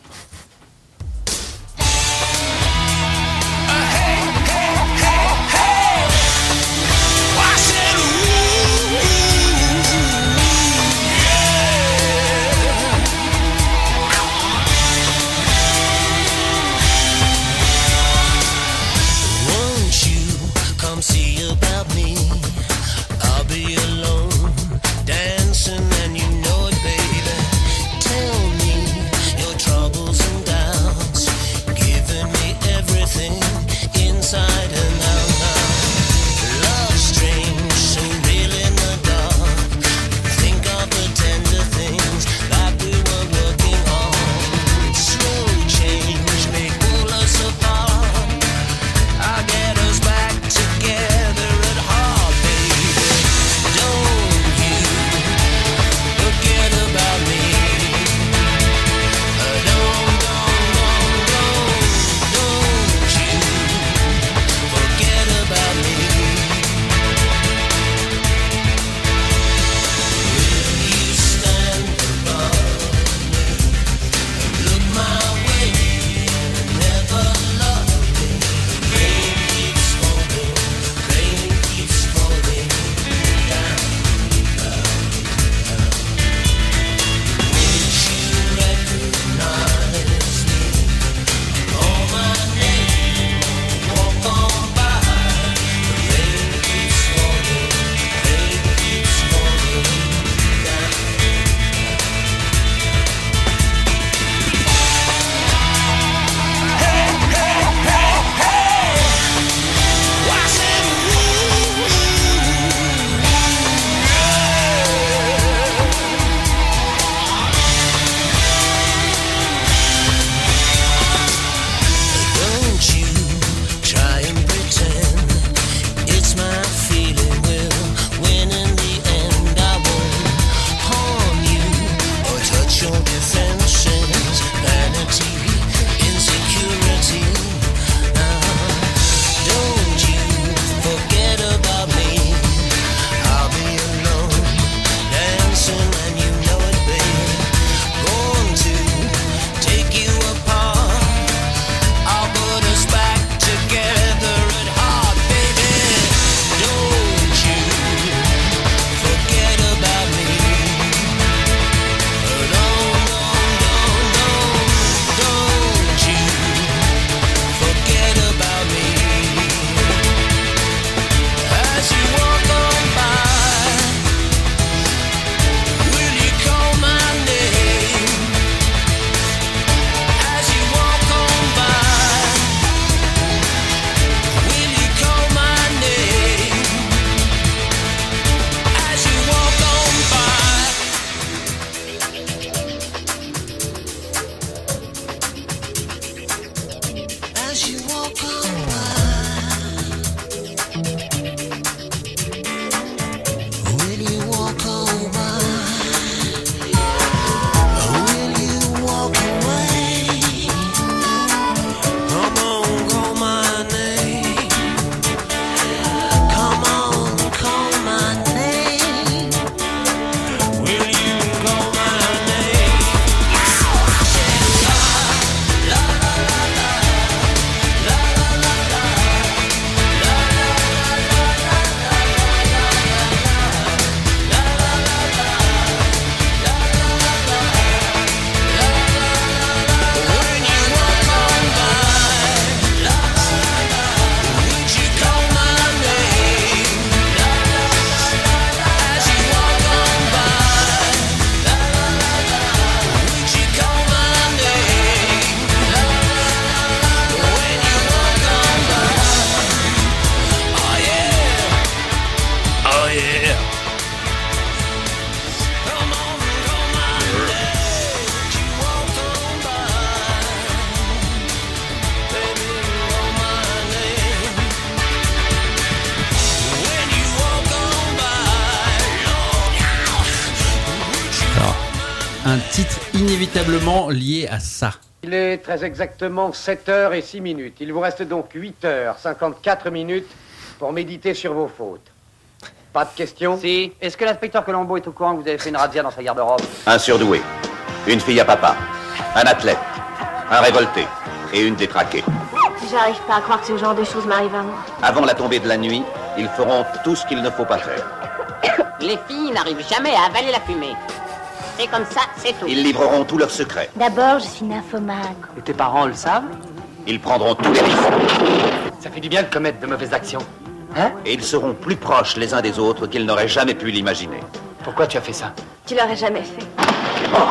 un titre inévitablement lié à ça. Il est très exactement sept heures et six minutes. Il vous reste donc huit heures cinquante-quatre minutes pour méditer sur vos fautes. Pas de questions? Si. Est-ce que l'inspecteur Colombo est au courant que vous avez fait une razzia dans sa garde-robe? Un surdoué, une fille à papa, un athlète, un révolté et une détraquée. J'arrive pas à croire que ce genre de choses m'arrive à moi. Avant la tombée de la nuit, ils feront tout ce qu'il ne faut pas faire. Les filles n'arrivent jamais à avaler la fumée. C'est comme ça, c'est tout. Ils livreront tous leurs secrets. D'abord, je suis nymphomane. Et tes parents le savent? Ils prendront tous les risques. Ça fait du bien de commettre de mauvaises actions. Hein? Et ils seront plus proches les uns des autres qu'ils n'auraient jamais pu l'imaginer. Pourquoi tu as fait ça? Tu l'aurais jamais fait. Oh.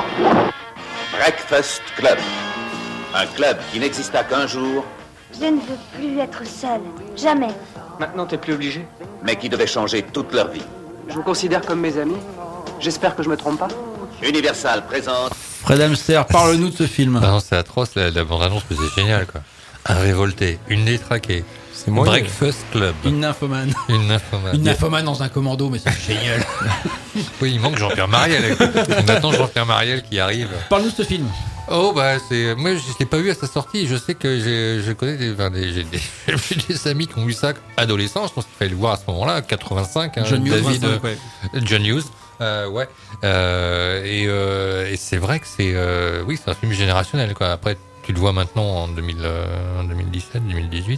Breakfast Club. Un club qui n'exista qu'un jour. Je ne veux plus être seule. Jamais. Maintenant, t'es plus obligé. Mais qui devait changer toute leur vie. Je vous considère comme mes amis. J'espère que je me trompe pas. Universal présente. Fred Hamster, parle-nous de ce film. Ah non, c'est atroce la, la bande-annonce, mais c'est génial quoi. Un révolté, une détraquée. C'est moi. Breakfast Club. Une nymphomane. Une nymphomane. Une nymphomane dans un commando, mais c'est génial. Oui, il manque Jean-Pierre Mariel. Maintenant, Jean-Pierre Mariel qui arrive. Parle-nous de ce film. Oh bah c'est moi je l'ai pas vu à sa sortie. Je sais que j'ai je connais des enfin, des j'ai des, j'ai des amis qui ont vu ça adolescents. Je pense qu'il fallait le voir à ce moment-là, quatre-vingt-cinq. Hein, John Hughes, David ouais. John Hughes. Euh, ouais. Euh, et, euh, et c'est vrai que c'est euh, oui c'est un film générationnel quoi. Après tu le vois maintenant en deux mille euh, en deux mille dix-sept, deux mille dix-huit.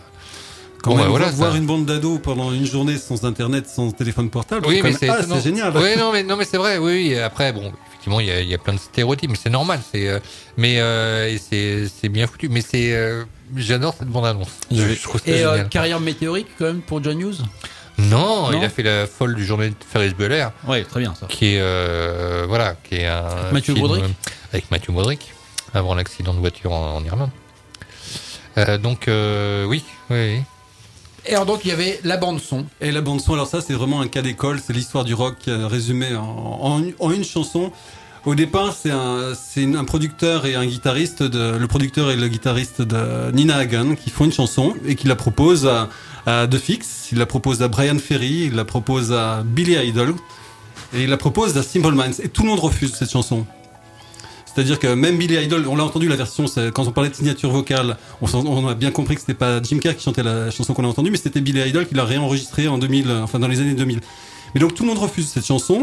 Quand bon, même, bah, voilà, voir ça... une bande d'ados pendant une journée sans internet, sans téléphone portable, oui, c'est, mais quand c'est, même... ah, c'est génial. Oui, non, mais non, mais c'est vrai. Oui, oui. Après, bon, effectivement, il y a, il y a plein de stéréotypes, mais c'est normal. C'est, euh, mais euh, et c'est, c'est bien foutu. Mais c'est, euh, j'adore cette bande-annonce. Je, je trouve ça Et génial. euh, carrière météorique quand même pour John Hughes. Non, Non, il a fait la folle du journée de Ferris Bueller. Oui, très bien ça. Qui est, euh, voilà, qui est un Matthew film, Broderick. euh, avec Matthew Broderick avant l'accident de voiture en, en Irlande. Euh, donc euh, oui, oui. oui. Et alors donc il y avait la bande son. Et la bande son, alors ça c'est vraiment un cas d'école, c'est l'histoire du rock euh, résumé en, en, en une chanson. Au départ, c'est un, c'est un producteur et un guitariste, de, le producteur et le guitariste de Nina Hagen qui font une chanson et qui la proposent à, à The Fix, il la propose à Brian Ferry, il la propose à Billy Idol et il la propose à Simple Minds. Et tout le monde refuse cette chanson. C'est-à-dire que même Billy Idol, on l'a entendu la version, c'est, quand on parlait de signature vocale, on, on a bien compris que c'était pas Jim Kerr qui chantait la chanson qu'on a entendue, mais c'était Billy Idol qui l'a réenregistrée en deux mille, enfin dans les années deux mille. Mais donc tout le monde refuse cette chanson,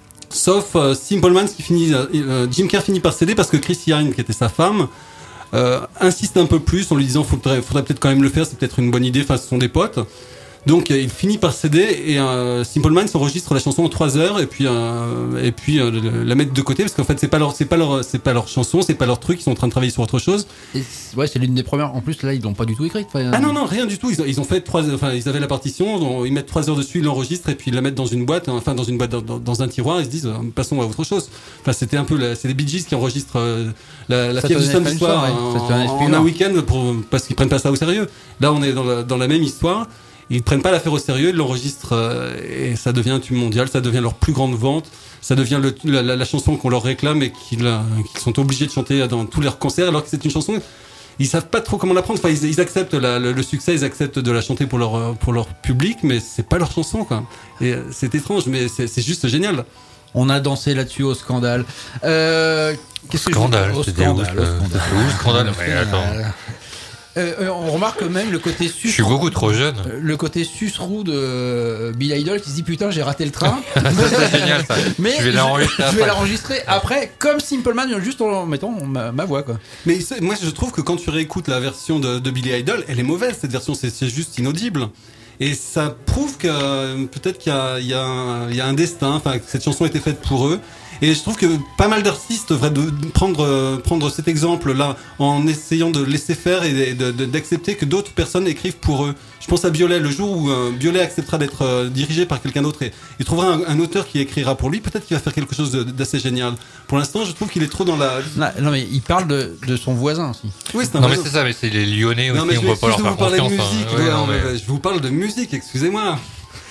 sauf euh, Simple Minds qui finit, euh, Jim Kerr finit par céder parce que Chris Hine, qui était sa femme, euh, insiste un peu plus en lui disant faudrait, faudrait peut-être quand même le faire, c'est peut-être une bonne idée, enfin ce sont des potes. Donc euh, il finit par céder et euh, Simple Minds enregistre la chanson en trois heures et puis euh, et puis euh, la mettre de côté parce qu'en fait c'est pas leur c'est pas leur c'est pas leur chanson, c'est pas leur truc, ils sont en train de travailler sur autre chose. Et ouais, c'est l'une des premières. En plus là, ils l'ont pas du tout écrite. Enfin, ah non non, rien du tout. Ils ont, ils ont fait trois enfin ils avaient la partition, donc, ils mettent trois heures dessus, ils l'enregistrent et puis ils la mettent dans une boîte, enfin dans une boîte dans, dans un tiroir, ils se disent euh, passons à autre chose. Enfin c'était un peu la, c'est les Bee Gees qui enregistrent euh, la, la fièvre du samedi soir ouais. en, en, en un week-end pour parce qu'ils prennent pas ça au sérieux. Là on est dans la, dans la même histoire. Ils prennent pas l'affaire au sérieux, ils l'enregistrent euh, et ça devient un tube mondial, ça devient leur plus grande vente, ça devient le, la, la, la chanson qu'on leur réclame et qu'ils, euh, qu'ils sont obligés de chanter dans tous leurs concerts alors que c'est une chanson, ils savent pas trop comment la prendre, enfin ils, ils acceptent la, le, le succès, ils acceptent de la chanter pour leur, pour leur public, mais c'est pas leur chanson quoi. Et euh, c'est étrange, mais c'est, c'est juste génial. On a dansé là-dessus au scandale. Euh, qu'est-ce scandale, que je... c'était au scandale, où, au scandale. Où, scandale, mais attends. Euh, euh, on remarque même le côté sus. Je suis beaucoup trop jeune. Le côté sus-roux de euh, Billy Idol qui se dit putain j'ai raté le train. C'est génial ça. Mais je vais l'enregistrer. Je, je vais l'enregistrer après comme Simple Man juste en mettant ma, ma voix quoi. Mais moi je trouve que quand tu réécoutes la version de, de Billy Idol, elle est mauvaise cette version, c'est, c'est juste inaudible. Et ça prouve que euh, peut-être qu'il y a, il y a, un, il y a un destin, enfin que cette chanson a été faite pour eux. Et je trouve que pas mal d'artistes devraient de prendre euh, prendre cet exemple-là en essayant de laisser faire et de, de, d'accepter que d'autres personnes écrivent pour eux. Je pense à Biolay, le jour où euh, Biolay acceptera d'être euh, dirigé par quelqu'un d'autre et il trouvera un, un auteur qui écrira pour lui, peut-être qu'il va faire quelque chose de, d'assez génial. Pour l'instant, je trouve qu'il est trop dans la... Non, non mais il parle de, de son voisin aussi. Oui, c'est un non voisin. mais c'est ça, mais c'est les Lyonnais non, aussi, on peut pas leur faire confiance. Musique, hein. Ouais, non, non, mais... Je vous parle de musique, excusez-moi.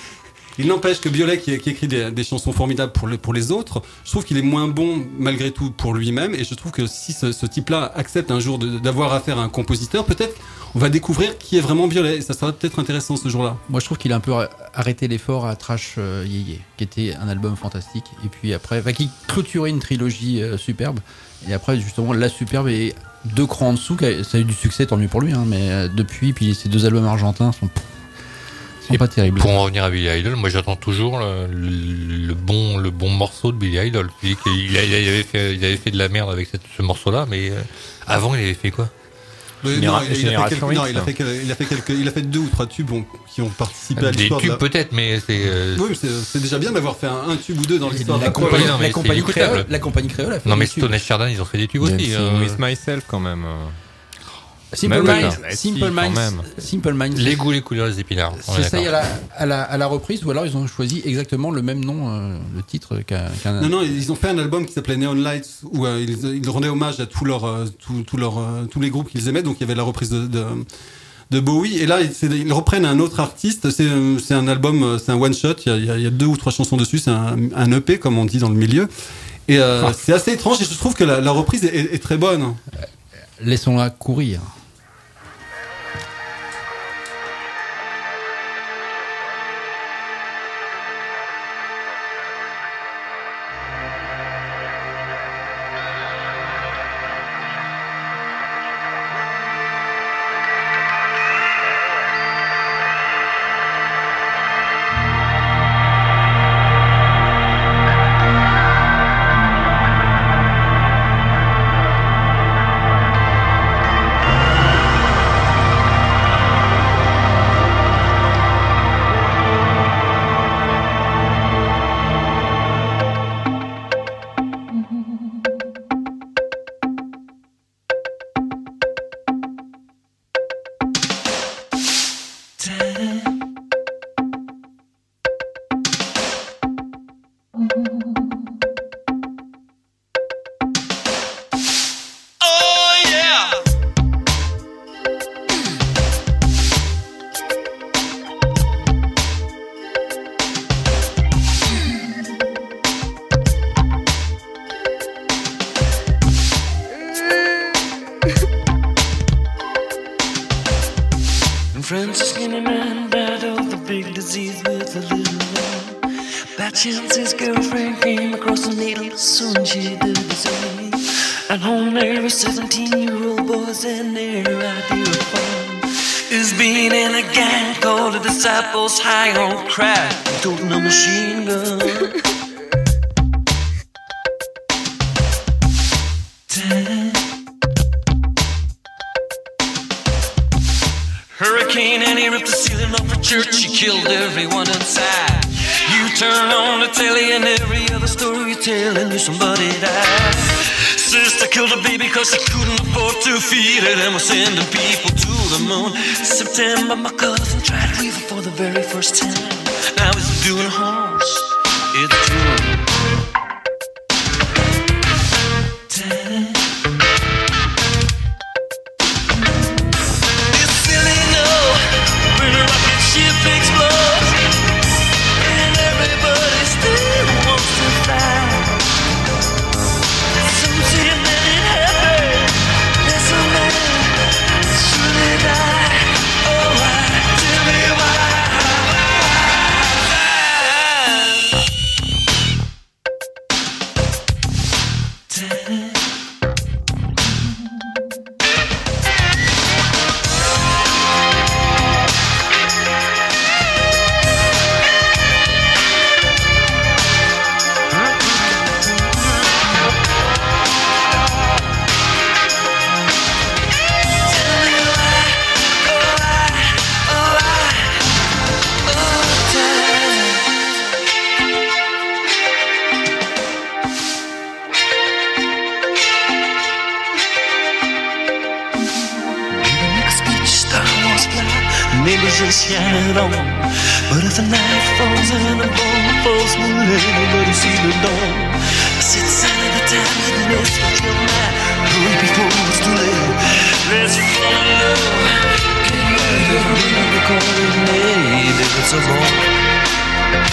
Il n'empêche que Biolay, qui, qui écrit des, des chansons formidables pour les, pour les autres, je trouve qu'il est moins bon malgré tout pour lui-même. Et je trouve que si ce, ce type-là accepte un jour de, d'avoir affaire à un compositeur, peut-être on va découvrir qui est vraiment Biolay. Et ça sera peut-être intéressant ce jour-là. Moi, je trouve qu'il a un peu arrêté l'effort à Trash euh, Yéyé, qui était un album fantastique. Et puis après, enfin, qui clôturait une trilogie euh, superbe. Et après, justement, la superbe est deux crans en dessous. Ça a eu du succès, tant mieux pour lui. Hein, mais euh, depuis, puis ces deux albums argentins sont... Et pas terrible. Pour en revenir à Billy Idol, moi j'attends toujours le, le, le bon le bon morceau de Billy Idol. Il, il, il, avait, fait, il avait fait de la merde avec cette, ce morceau-là, mais euh, avant il avait fait quoi? Mais non, il, il, a fait quelques, non, il a fait quelques, il a fait quelques, il a fait deux ou trois tubes bon, qui ont participé à l'histoire. Des tubes de la... peut-être, mais c'est. Euh... Oui, c'est, c'est déjà bien d'avoir fait un, un tube ou deux dans l'histoire. La, la, compagnie, non, la, compagnie créole, la compagnie créole a fait non, mais des tubes. Stone et Chardin, ils ont fait des tubes aussi. Euh... With Myself quand même. Simple Minds, Simple Minds, Simple Minds. Les goûts, les couleurs, les épinards. C'est ça à la, à, la, à la reprise, ou alors ils ont choisi exactement le même nom, euh, le titre qu'un, qu'un. Non, non, ils ont fait un album qui s'appelait Neon Lights où euh, ils, ils rendaient hommage à tous leurs, euh, tous, tous leurs, euh, tous les groupes qu'ils aimaient. Donc il y avait la reprise de, de, de Bowie. Et là, c'est, ils reprennent un autre artiste. C'est, c'est un album, c'est un one shot. Il y, a, il y a deux ou trois chansons dessus. C'est un, un E P, comme on dit dans le milieu. Et euh, ah. c'est assez étrange. Et je trouve que la, la reprise est, est, est très bonne. Laissons-la courir. Friends, a skinny man battled the big disease with a little one. By chance, his girlfriend came across a needle, soon she did the same. At home, every seventeen-year-old boys and their idea of fun is being in a gang called the Disciples, high on crack, toting a machine gun. Time. Hurricane and he ripped the ceiling off the church. He killed everyone inside. You turn on the telly and every other story you're telling you somebody died. Sister killed a baby cause she couldn't afford to feed it and was sending people to the moon. September my cousin tried reefer for the very first time. Now he's doing a horse. It's true. Time. Explodes, and everybody still wants to fly. Some say that it happened, and some man surely die. Oh, why? Tell me why. Time. Shine on, but if the night falls and the bone falls, will anybody see the dawn? I sit silent the time and let's watch your night. Hurry before it's too late. Let's fall in love. Can you ever be recorded? Maybe it's a wrong.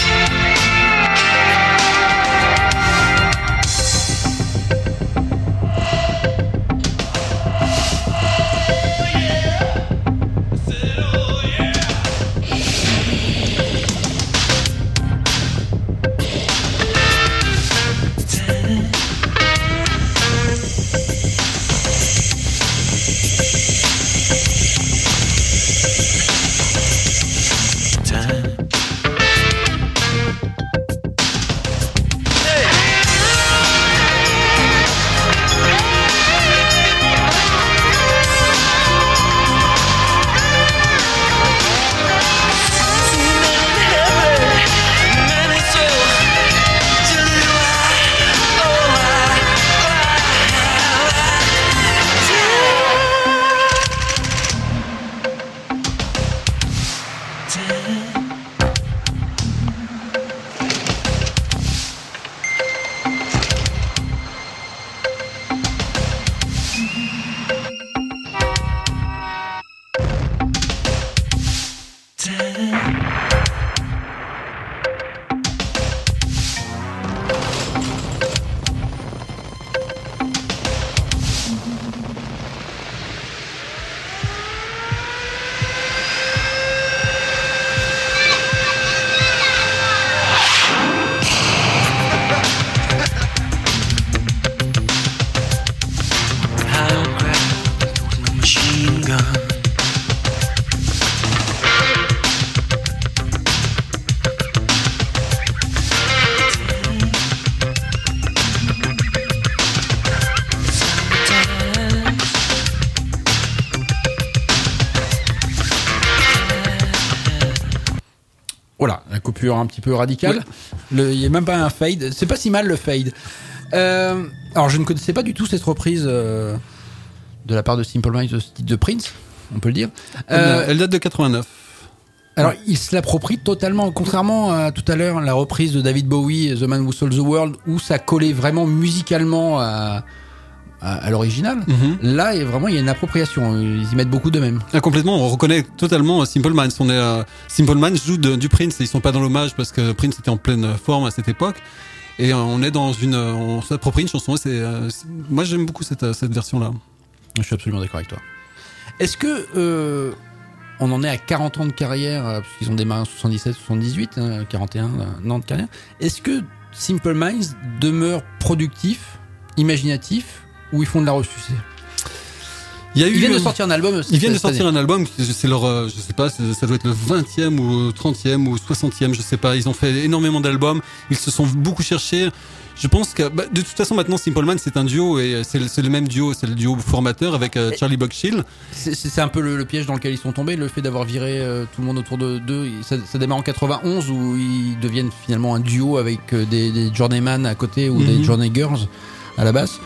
coupure un petit peu radicale. Le- Il n'y a même pas un fade. C'est pas si mal le fade. Euh, alors, je ne connaissais pas du tout cette reprise euh, de la part de Simple Minds de ce titre de Prince, on peut le dire. Euh, Elle date de quatre-vingt-neuf. Alors, il se l'approprie totalement, contrairement à tout à l'heure, la reprise de David Bowie, The Man Who Sold the World, où ça collait vraiment musicalement à, à, à l'original. Mm-hmm. Là, il y a vraiment, il y a une appropriation. Ils y mettent beaucoup d'eux-mêmes. Ah, complètement, on reconnaît totalement Simple Minds. On est, euh, Simple Minds joue de- du Prince, et ils sont pas dans l'hommage parce que Prince était en pleine forme à cette époque. Et euh, on est dans une, euh, on s'approprie une chanson. Et c'est, euh, c'est- moi, j'aime beaucoup cette, euh, cette version-là. Je suis absolument d'accord avec toi. Est-ce que euh, on en est à quarante ans de carrière, euh, parce qu'ils ont démarré en soixante-dix-sept soixante-dix-huit, hein, quarante et un euh, ans de carrière. Est-ce que Simple Minds demeure productif, imaginatif, ou ils font de la ressucée? Il y a eu, Ils viennent de euh, sortir un album. Ils viennent de cette sortir année. un album, c'est leur, euh, je sais pas, c'est- ça doit être le vingtième ou trentième ou soixantième, je sais pas. Ils ont fait énormément d'albums, ils se sont beaucoup cherchés. Je pense que, bah, de toute façon, maintenant, Simple Minds, c'est un duo, et c'est le, c'est le même duo, c'est le duo formateur avec euh, Charlie Buckchill. C'est, c'est c'est un peu le, le piège dans lequel ils sont tombés, le fait d'avoir viré euh, tout le monde autour de d'eux. Ça, ça démarre en quatre-vingt-onze où ils deviennent finalement un duo avec euh, des, des journeyman à côté ou Mhm. des journey girls à la basse.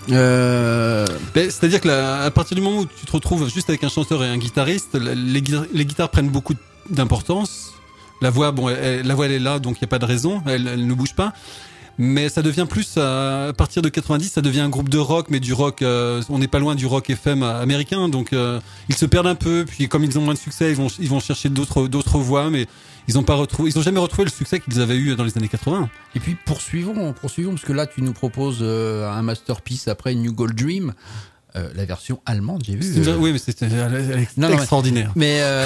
Euh... Ben, c'est-à-dire que là, à partir du moment où tu te retrouves juste avec un chanteur et un guitariste, la- les, guitares, les guitares prennent beaucoup d'importance. La voix, bon, elle, la voix elle est là, donc il y a pas de raison, elle, elle ne bouge pas. Mais ça devient plus à, à partir de quatre-vingt-dix, ça devient un groupe de rock, mais du rock. Euh, on n'est pas loin du rock F M américain, donc euh, ils se perdent un peu. Puis comme ils ont moins de succès, ils vont ils vont chercher d'autres d'autres voix, mais ils ont pas retrouvé, ils ont jamais retrouvé le succès qu'ils avaient eu dans les années quatre-vingts. Et puis poursuivons, poursuivons, parce que là tu nous proposes euh, un masterpiece après New Gold Dream, euh, la version allemande, j'ai vu. C'est une- euh, Oui, mais c'était elle est Non, non, extraordinaire. Mais euh,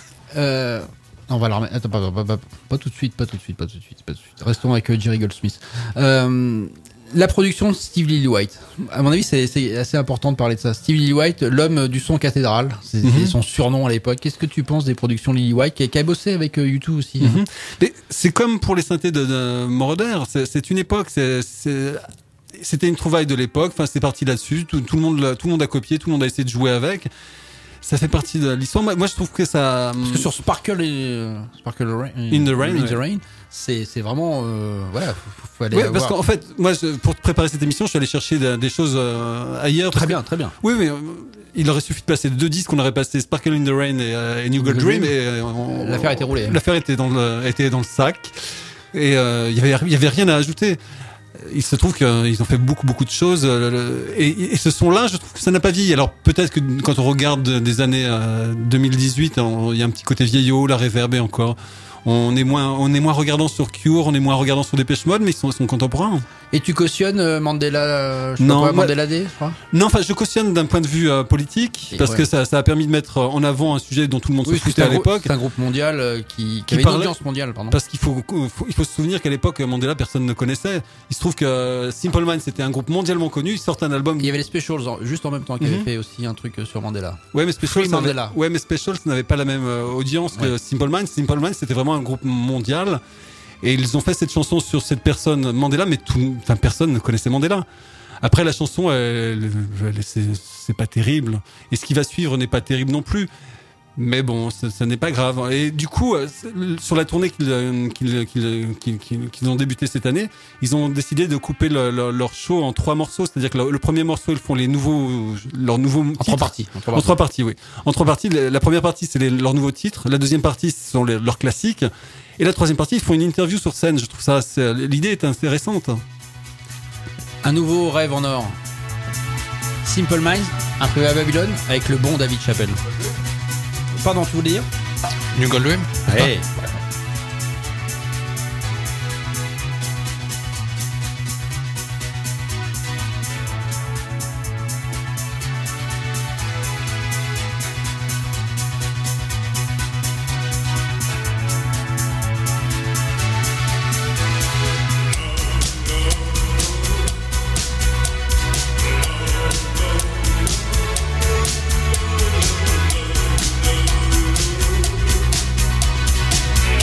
euh, on va la remettre. Attends, pas, pas, pas, pas tout de suite, pas tout de suite, pas tout de suite, pas tout de suite. Restons avec euh, Jerry Goldsmith. Euh, la production de Steve Lillywhite. À mon avis, c'est, c'est assez important de parler de ça. Steve Lillywhite, l'homme du son cathédrale, c'est, Mhm. c'est son surnom à l'époque. Qu'est-ce que tu penses des productions Lillywhite, qui, a- qui a bossé avec euh, U deux aussi hein. Mhm. Mais c'est comme pour les synthés de, de Moroder, c'est, c'est une époque, c'est, c'est, c'était une trouvaille de l'époque. Enfin, c'est parti là-dessus. Tout, tout le monde, l'a- tout le monde a copié, tout le monde a essayé de jouer avec. Ça fait partie de l'histoire. Moi, moi je trouve que ça. Parce que sur Sparkle et euh, Sparkle Rain- In the Rain, In the ouais. Rain, c'est, c'est vraiment euh, voilà, faut, faut aller Ouais, avoir- parce qu'en fait, moi, je- pour préparer cette émission, je suis allé chercher des, des choses euh, ailleurs. Très parce bien, que- très bien. Oui, mais euh, il aurait suffi de passer deux disques, on aurait passé Sparkle in the Rain et, euh, et New Gold Dream. Et, euh, on- L'affaire était roulée, hein. L'affaire était dans le, était dans le sac. Et euh, il y avait, il y avait rien à ajouter. Il se trouve qu'ils ont fait beaucoup beaucoup de choses euh, le- et, et ce son-là, je trouve que ça n'a pas vieilli. Alors peut-être que quand on regarde des années euh, deux mille dix-huit, on- il y a un petit côté vieillot, la réverb et encore. On est moins, on est moins regardant sur Cure, on est moins regardant sur Dépêche Mode, mais ils sont, ils sont contemporains. Et tu cautionnes euh, Mandela, euh, je sais Non, pas quoi, moi- Mandela Day, je crois. Non, enfin, je cautionne d'un point de vue euh, politique, Et parce ouais. que ça, ça a permis de mettre en avant un sujet dont tout le monde Oui, se c'est foutait un à grou- l'époque. c'est un groupe mondial euh, qui, qui Qui avait parlait- une audience mondiale, pardon. Parce qu'il faut, faut- il faut se souvenir qu'à l'époque, Mandela, personne ne connaissait. Il se trouve que Simple Minds, c'était un groupe mondialement connu. Ils sortent un album. Il y avait les Specials en- juste en même temps qui Mhm. avaient fait aussi un truc euh, sur Mandela. Ouais, mais Specials, Free n'avait- Mandela. ouais, mais Specials n'avait pas la même euh, audience que Ouais. Simple Minds. Simple Minds, c'était vraiment un groupe mondial. Et ils ont fait cette chanson sur cette personne, Mandela, mais tout, enfin, personne ne connaissait Mandela. Après, la chanson, elle, elle- c'est, c'est pas terrible. Et ce qui va suivre n'est pas terrible non plus. Mais bon, ça, ça n'est pas grave. Et du coup, euh, c'est- sur la tournée qu'ils, euh, qu'ils, qu'ils, qu'ils, qu'ils- qu'ils ont débuté cette année, ils ont décidé de couper le- le- leur show en trois morceaux. C'est-à-dire que le, le premier morceau, ils font les nouveaux, leurs nouveaux En trois parties. En trois En parties. trois parties, oui. En trois parties. La, la première partie, c'est les- leurs nouveaux titres. La deuxième partie, ce sont les- leurs classiques. Et la troisième partie, ils font une interview sur scène. Je trouve ça, c'est- l'idée est intéressante. Un nouveau rêve en or. Simple Minds, imprimé à Babylone, avec le bon David Chappelle. Pardon, tu voulais dire New Gold Dream. Ouais. Love, love, love.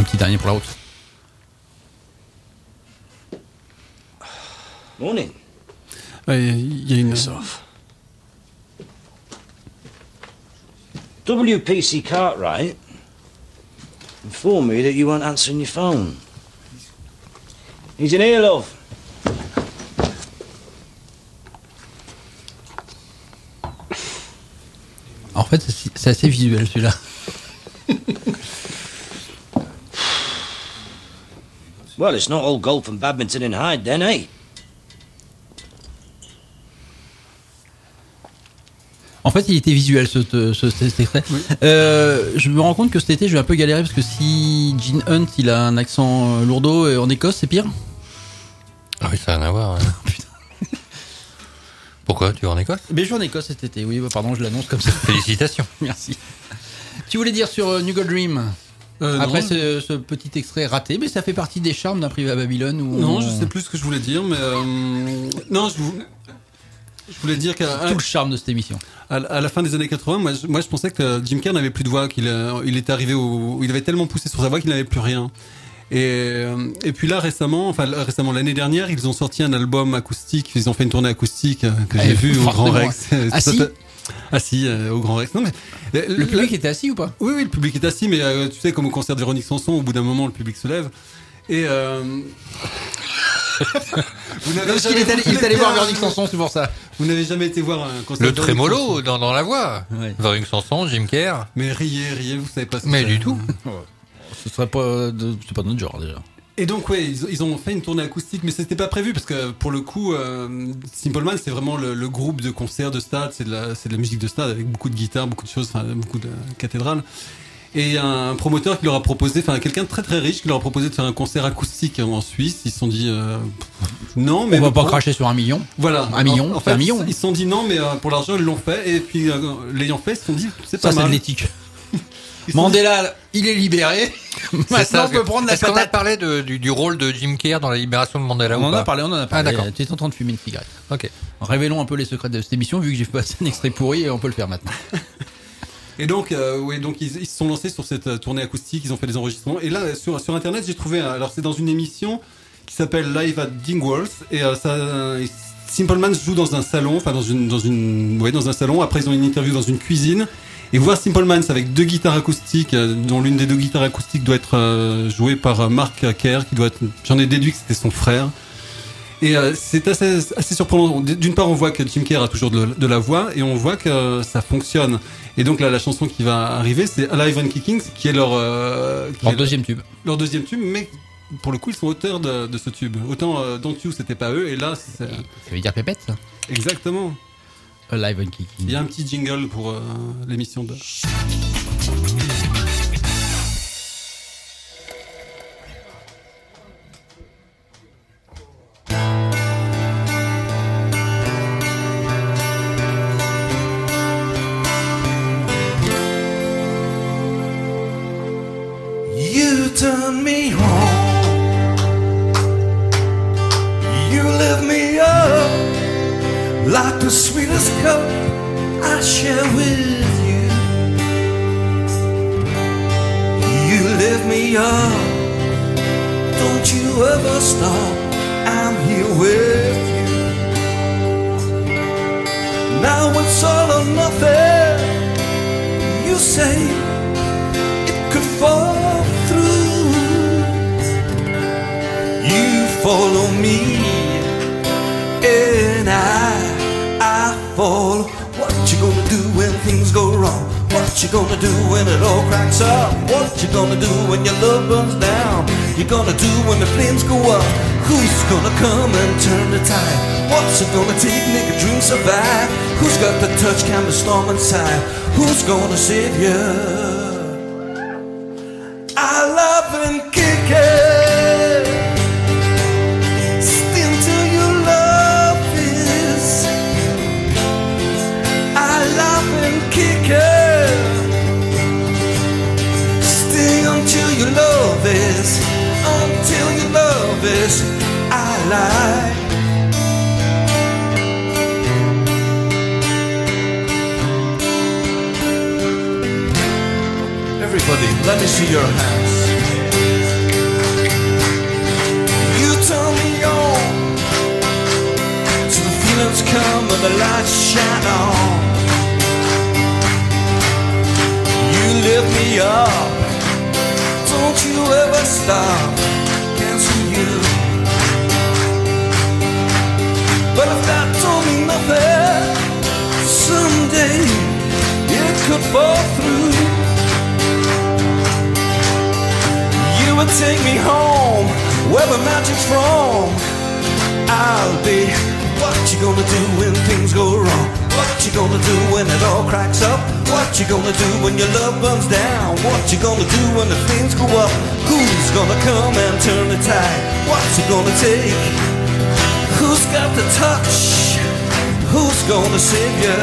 petit dernier pour la route. Morning. Ouais, il y a une. W P C Cartwright informed me that you weren't answering your phone. He's in here, love. En fait, c'est, c'est assez visuel celui-là. Well, it's not all golf and badminton in Hyde, then, eh? En fait, il était visuel ce, ce, ce, cet extrait. Oui. Euh, je me rends compte que cet été, je vais un peu galérer parce que si Gene Hunt, il a un accent lourdeau en Écosse, c'est pire. Ah oui, ça n'a rien à voir. Hein. Putain. Pourquoi tu vas en Écosse? Mais je vais en Écosse cet été. Oui, bah, pardon, je l'annonce comme ça. Félicitations. Merci. Tu voulais dire sur New Gold Dream? Euh, Après ce, ce petit extrait raté, mais ça fait partie des charmes d'un privé à Babylone. Où non, on... je sais plus ce que je voulais dire, mais euh, non, je, vous... je voulais dire qu'à tout le charme de cette émission. À, à la fin des années quatre-vingts, moi, je, moi, je pensais que Jim Kerr n'avait plus de voix, qu'il euh, il était arrivé au, il avait tellement poussé sur sa voix qu'il n'avait plus rien. Et, euh, et puis là récemment, enfin récemment l'année dernière, ils ont sorti un album acoustique. Ils ont fait une tournée acoustique euh, que j'ai vue au Grand Rex. Ah si. Assis euh, au Grand Rex. Non mais le, le public était assis ou pas? Oui, oui, le public était assis, mais euh, tu sais, comme au concert de Véronique Sanson, au bout d'un moment, le public se lève. Et euh... vous n'avez Parce qu'il est allé, il est allé voir Véronique Sanson, c'est pour ça. Vous n'avez jamais été voir un concert le de Véronique trémolo Sanson. dans, dans la voix. Ouais. Véronique Sanson, Jim Kerr. Mais riez, riez, vous savez pas ce que Mais c'est. du tout. Ce serait pas, de, c'est pas notre genre déjà. Et donc ouais, ils, ils ont fait une tournée acoustique, mais c'était pas prévu parce que pour le coup, euh, Simple Man c'est vraiment le, le groupe de concert de stade, c'est de la, c'est de la musique de stade avec beaucoup de guitares, beaucoup de choses, enfin beaucoup de cathédrales. Et il y a un promoteur qui leur a proposé, enfin quelqu'un de très très riche qui leur a proposé de faire un concert acoustique en Suisse. Ils se sont dit euh, non, mais on va pas prend... cracher sur un million. Voilà, un million, en, en fait, un million. Ils se sont dit non, mais euh, pour l'argent ils l'ont fait. Et puis euh, l'ayant fait, ils se sont dit c'est pas ça, mal. Ça c'est de l'éthique. Mandela, dit... il est libéré. Maintenant, ça, on peut prendre la Est-ce patate. qu'on a parlé de, du, du rôle de Jim Kerr dans la libération de Mandela on ou en pas a parlé, on en a parlé. Ah, d'accord. Tu es en train de fumer une cigarette. Ok. Révélons un peu les secrets de cette émission, vu que j'ai passé un extrait pourri et on peut le faire maintenant. Et donc, euh, ouais, donc ils, ils se sont lancés sur cette euh, tournée acoustique, ils ont fait des enregistrements. Et là, sur, sur Internet, j'ai trouvé, alors c'est dans une émission qui s'appelle Live at Dingworth, et euh, ça, euh, Simple Man joue dans un salon, enfin dans une, dans une, ouais, dans un salon. Après, ils ont une interview dans une cuisine. Et voir Simple Minds avec deux guitares acoustiques, euh, dont l'une des deux guitares acoustiques doit être euh, jouée par euh, Mark Kerr, qui doit être, j'en ai déduit que c'était son frère. Et euh, c'est assez, assez surprenant. D'une part, on voit que Jim Kerr a toujours de, de la voix, et on voit que euh, ça fonctionne. Et donc là, la chanson qui va arriver, c'est Alive and Kicking, qui est leur euh, qui leur est deuxième tube. Leur deuxième tube, mais pour le coup, ils sont auteurs de, de ce tube. Autant euh, Don't You, c'était pas eux, et là, c'est... Ça veut dire pépette, ça. Exactement. Alive and Kicking. Il y a un petit jingle pour euh, l'émission de... You turn me on, you lift me up like the sweetest cup I share with you. You lift me up, don't you ever stop, I'm here with you. Now it's all or nothing, you say it could fall through. You follow me and I I fall. What you gonna do when things go wrong? What you gonna do when it all cracks up? What you gonna do when your love burns down? You gonna do when the flames go up? Who's gonna come and turn the tide? What's it gonna take to make a dream survive? Who's got the touch, calm the storm inside? Who's gonna save you? I love and kick it. Stay until your love is. I love and kick it. Stay until your love is. Until your love is. I lie. Everybody, let me see your hands. come and the lights shine on. You lift me up, don't you ever stop dancing you. But if that don't mean nothing, someday it could fall through. You would take me home, where the magic's from. I'll be. What you gonna do when things go wrong? What you gonna do when it all cracks up? What you gonna do when your love burns down? What you gonna do when the things go up? Who's gonna come and turn the tide? What's it gonna take? Who's got the touch? Who's gonna save you?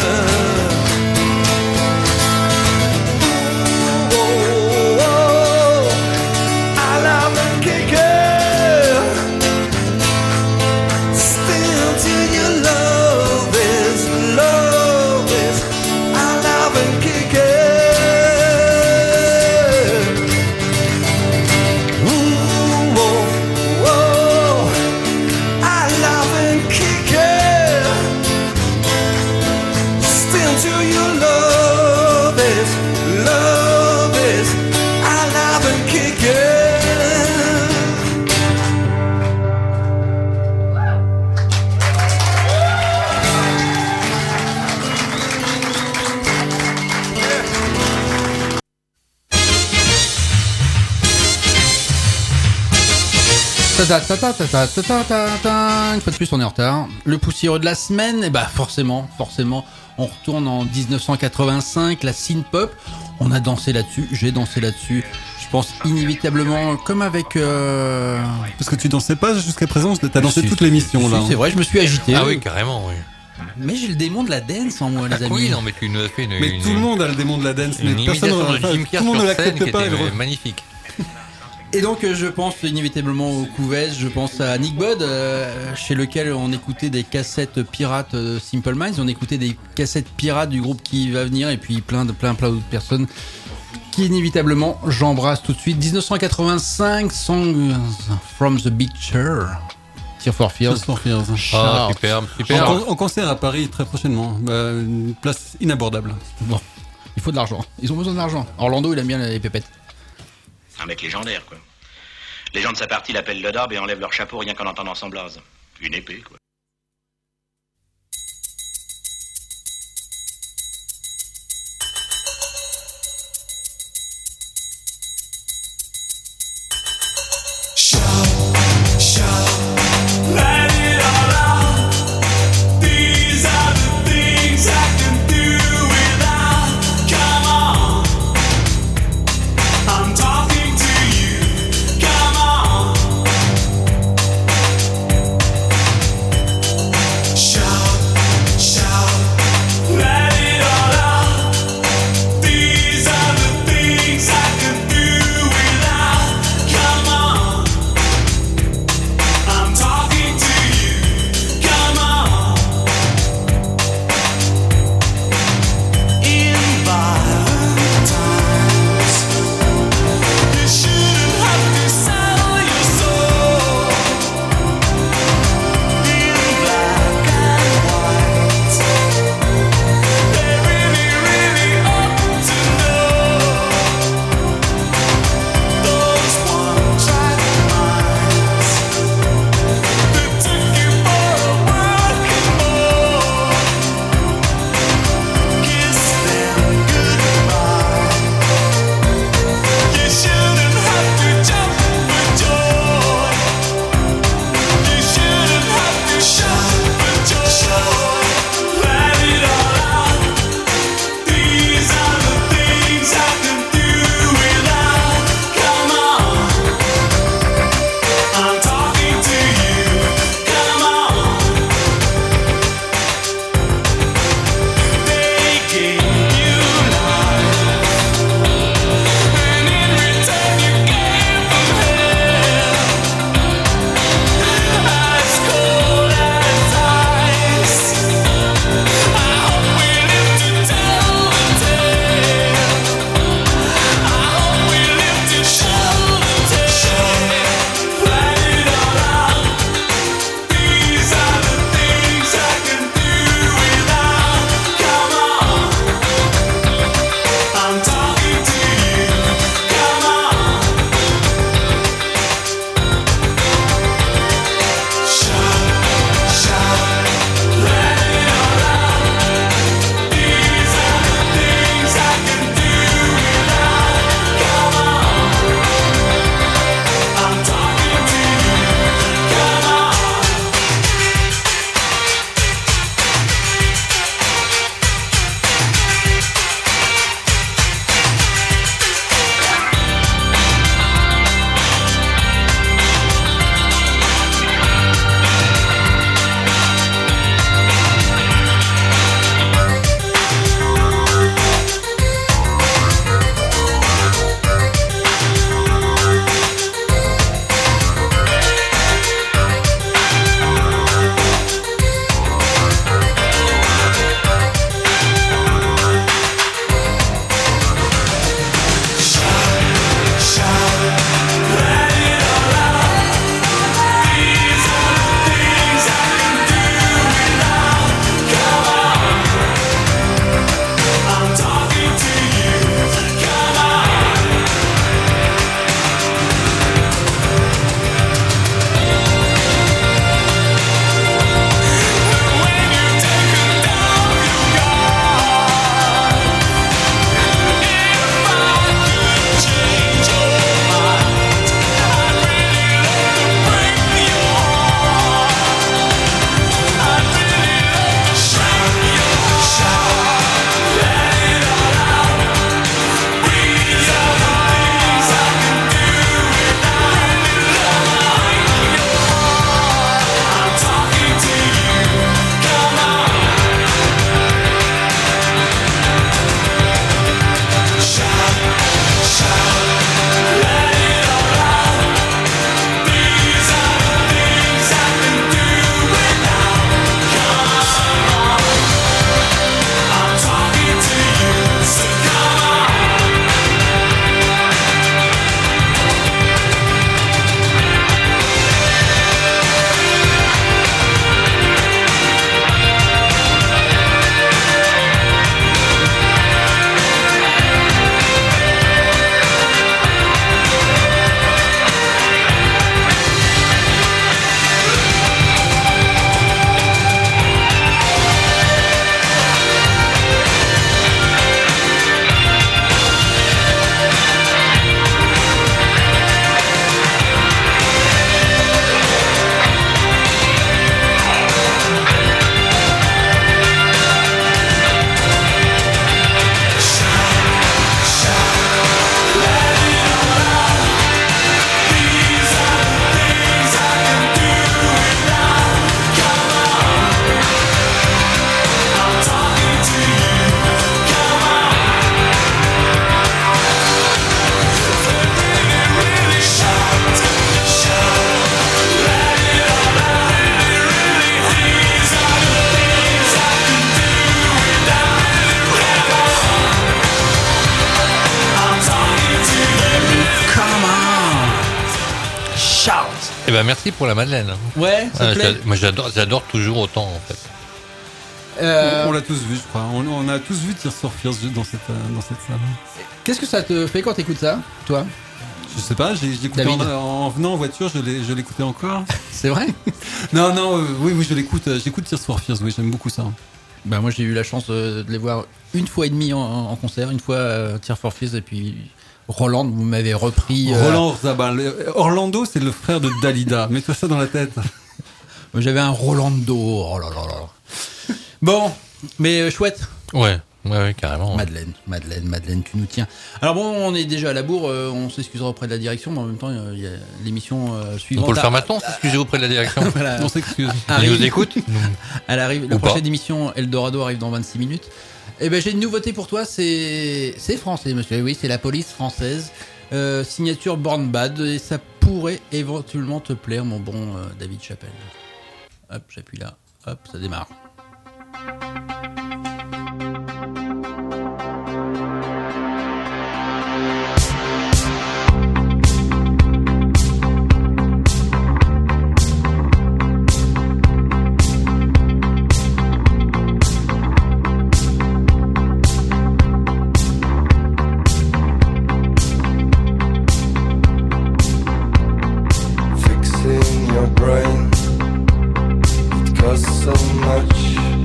Ta ta ta ta ta ta ta ta ta. Une fois de plus, on est en retard. Le poussiéreux de la semaine, et bah forcément, forcément, on retourne en dix-neuf cent quatre-vingt-cinq, la synth-pop. On a dansé là-dessus, j'ai dansé là-dessus. Je pense inévitablement, comme avec. Euh... Parce que tu dansais pas jusqu'à présent, t'as dansé Si, toute l'émission si, là. C'est vrai, je me suis agité. Ah oui, carrément, oui. Mais j'ai le démon de la dance en moi, les amis. Oui, non, mais tu nous as fait une. Mais une, tout le monde a le démon de la dance, mais une personne imitation de enfin, Jim tout Carrey le monde ne sur scène l'accepte qui pas. était et le- magnifique. Et donc euh, je pense inévitablement au Couvès, je pense à Nick Bud, euh, chez lequel on écoutait des cassettes pirates de Simple Minds, on écoutait des cassettes pirates du groupe qui va venir, et puis plein de plein plein d'autres personnes qui inévitablement j'embrasse tout de suite. dix-neuf cent quatre-vingt-cinq, Songs from the Big Chair, Tears for Fears. Tears for Fears. Ah, superbe, En, superbe. con- en concert à Paris très prochainement. Bah, une place inabordable. Bon, il faut de l'argent, ils ont besoin d'argent. Orlando il aime bien les pépettes. Un mec légendaire, quoi. Les gens de sa partie l'appellent le Darbe et enlèvent leur chapeau rien qu'en entendant son blaze. Une épée, quoi. Come on. Eh ben merci pour la Madeleine. Ouais, ça te Ah, plaît j'a- Moi j'adore, j'adore toujours autant en fait. Euh, On, on l'a tous vu, je crois. On, on a tous vu Tears for Fears dans cette, euh, dans cette salle. Qu'est-ce que ça te fait quand t'écoutes ça, toi? Je sais pas, j'ai, j'ai écouté en, David. en venant en voiture, je, l'ai, je l'écoutais encore. C'est vrai? Non, non, euh, oui, oui, je l'écoute. euh, J'écoute Tears for Fears, oui, j'aime beaucoup ça. Bah moi j'ai eu la chance euh, de les voir une fois et demie en, en concert, une fois euh, Tears for Fears et puis Roland, vous m'avez repris. euh, Roland Orzabal. Euh, Orlando, c'est le frère de Dalida. Mets-toi ça dans la tête. J'avais un Rolando. Oh là là là. Bon, mais euh, chouette. Ouais, ouais, ouais, carrément. ouais. Madeleine, Madeleine, Madeleine, tu nous tiens. Alors bon, on est déjà à la bourre, euh, on s'excusera auprès de la direction, mais en même temps, euh, il y a l'émission euh, On suivante. peut le faire à- maintenant, s'excuser auprès de la direction. Voilà. On s'excuse. Ils Arrive. nous écoutent. Elle arrive. La Ou pas. prochaine émission Eldorado arrive dans vingt-six minutes. Eh ben j'ai une nouveauté pour toi, c'est c'est français, monsieur. Oui, c'est la police française. Euh, signature Born Bad et ça pourrait éventuellement te plaire, mon bon euh, David Chappelle. Hop, j'appuie là. Hop, ça démarre. Fixing your brain, it costs so much.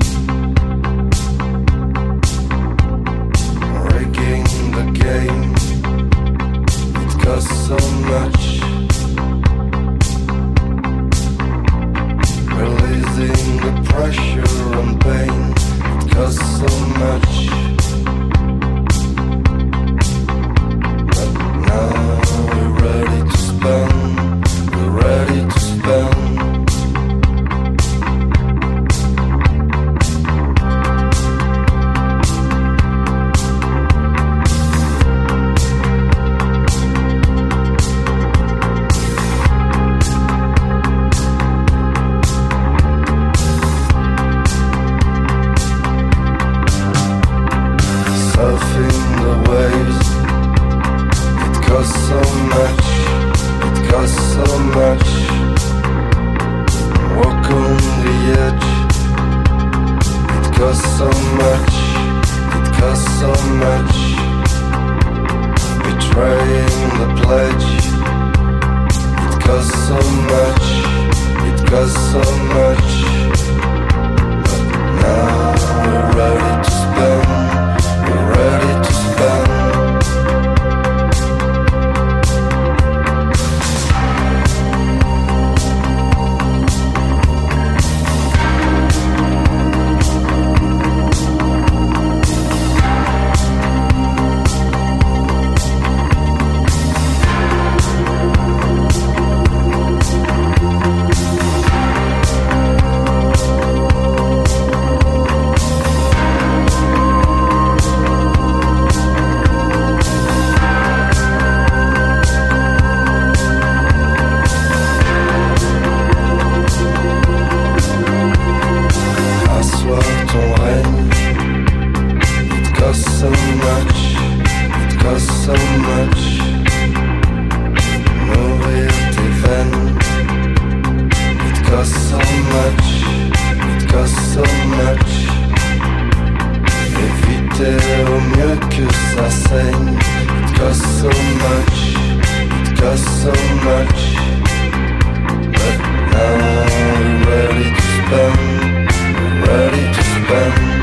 Rigging the game, it costs so much. Releasing the pressure and pain, it costs so much. But now we're ready to spend, we're ready to spend. Surfing the waves, it costs so much, it costs so much. Walk on the edge, it costs so much, it costs so much. Betraying the pledge, it costs so much, it costs so much. But now we're ready to spend, we're ready to spend. Asseoir ton règne, it costs so much, it costs so much. Nourrir tes veines, it costs so much, it costs so much. Éviter au mieux que ça saigne, it costs so much, it costs so much. But now we're ready to spend, we're ready to spend.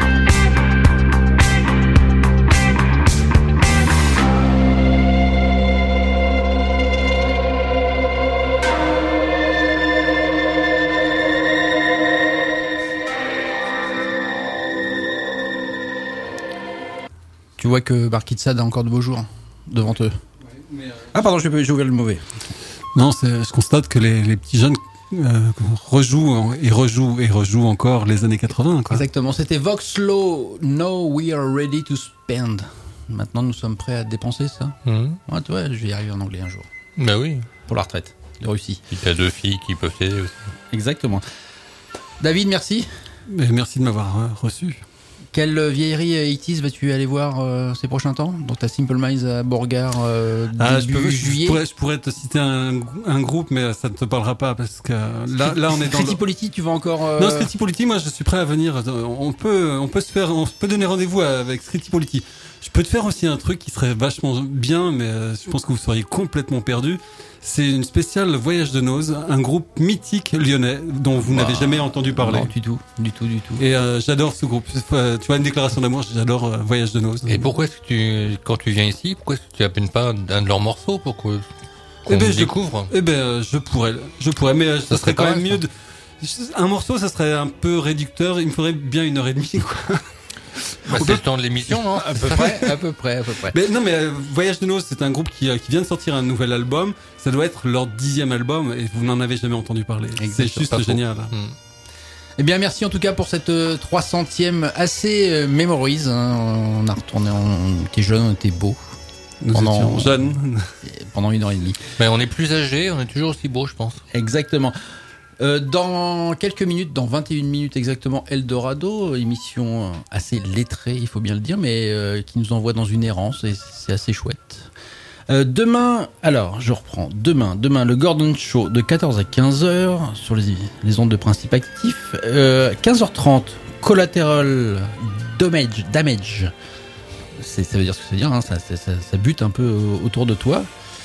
Tu vois que Barkitsad a encore de beaux jours devant eux. Ah pardon, j'ai j'ai ouvert le mauvais. Non, c'est, je constate que les, les petits jeunes euh, rejouent et rejouent et rejouent encore les années quatre-vingts. Quoi. Exactement, c'était Voxlow, Now We Are Ready to Spend. Maintenant nous sommes prêts à dépenser ça. Mhm. Ouais, tu vois, je vais y arriver en anglais un jour. Bah oui. Pour la retraite de Russie. Il y a deux filles qui peuvent t'aider aussi. Exactement. David, merci. Et merci de m'avoir euh, reçu. Quelle vieillerie eighties vas-tu aller voir euh, ces prochains temps? Donc t'as Simple Minds à Beauregard euh, Ah, début je, peux, juillet. je, pourrais, je pourrais te citer un, un groupe, mais ça ne te parlera pas parce que là, là on est dans. Scritti le... Politti, tu vas encore. Euh... Non, Scritti Politti, moi je suis prêt à venir. On peut, on peut se faire, on peut donner rendez-vous avec Scritti Politti. Je peux te faire aussi un truc qui serait vachement bien, mais euh, je pense que vous seriez complètement perdu. C'est une spéciale Voyage de Noz, un groupe mythique lyonnais dont vous bah, n'avez jamais entendu parler. Non, du tout, du tout, du tout. Et euh, j'adore ce groupe. Tu vois, une déclaration d'amour, j'adore euh, Voyage de Noz. Et pourquoi est-ce que tu, quand tu viens ici, pourquoi est-ce que tu appelles pas un de leurs morceaux pour qu'on eh ben, découvre? Eh ben, je pourrais, je pourrais, mais euh, ça, ça serait quand même mieux. De... Un morceau, ça serait un peu réducteur. Il me faudrait bien une heure et demie, quoi. Bah, c'est le temps de l'émission, non? À peu près, à peu près, à peu près. Mais non, mais euh, Voyage de Noz, c'est un groupe qui, euh, qui vient de sortir un nouvel album. Ça doit être leur dixième album et vous n'en avez jamais entendu parler. C'est juste génial. Mmh. Eh bien, merci en tout cas pour cette euh, trois centième assez euh, mémorise. Hein. On a retourné, on était jeunes, on était beaux. Nous pendant, étions jeunes. Pendant une heure et demie. Mais on est plus âgés, on est toujours aussi beaux, je pense. Exactement. Euh, dans quelques minutes, dans vingt et une minutes exactement, Eldorado, émission assez lettrée, il faut bien le dire, mais euh, qui nous envoie dans une errance et c'est assez chouette. Euh, demain, alors je reprends, demain, demain le Gordon Show de quatorze à quinze heures sur les, les ondes de Principe Actif, euh, quinze heures trente, Collateral Damage, damage. C'est, ça veut dire ce que ça veut dire, hein, ça, ça, ça, ça bute un peu autour de toi.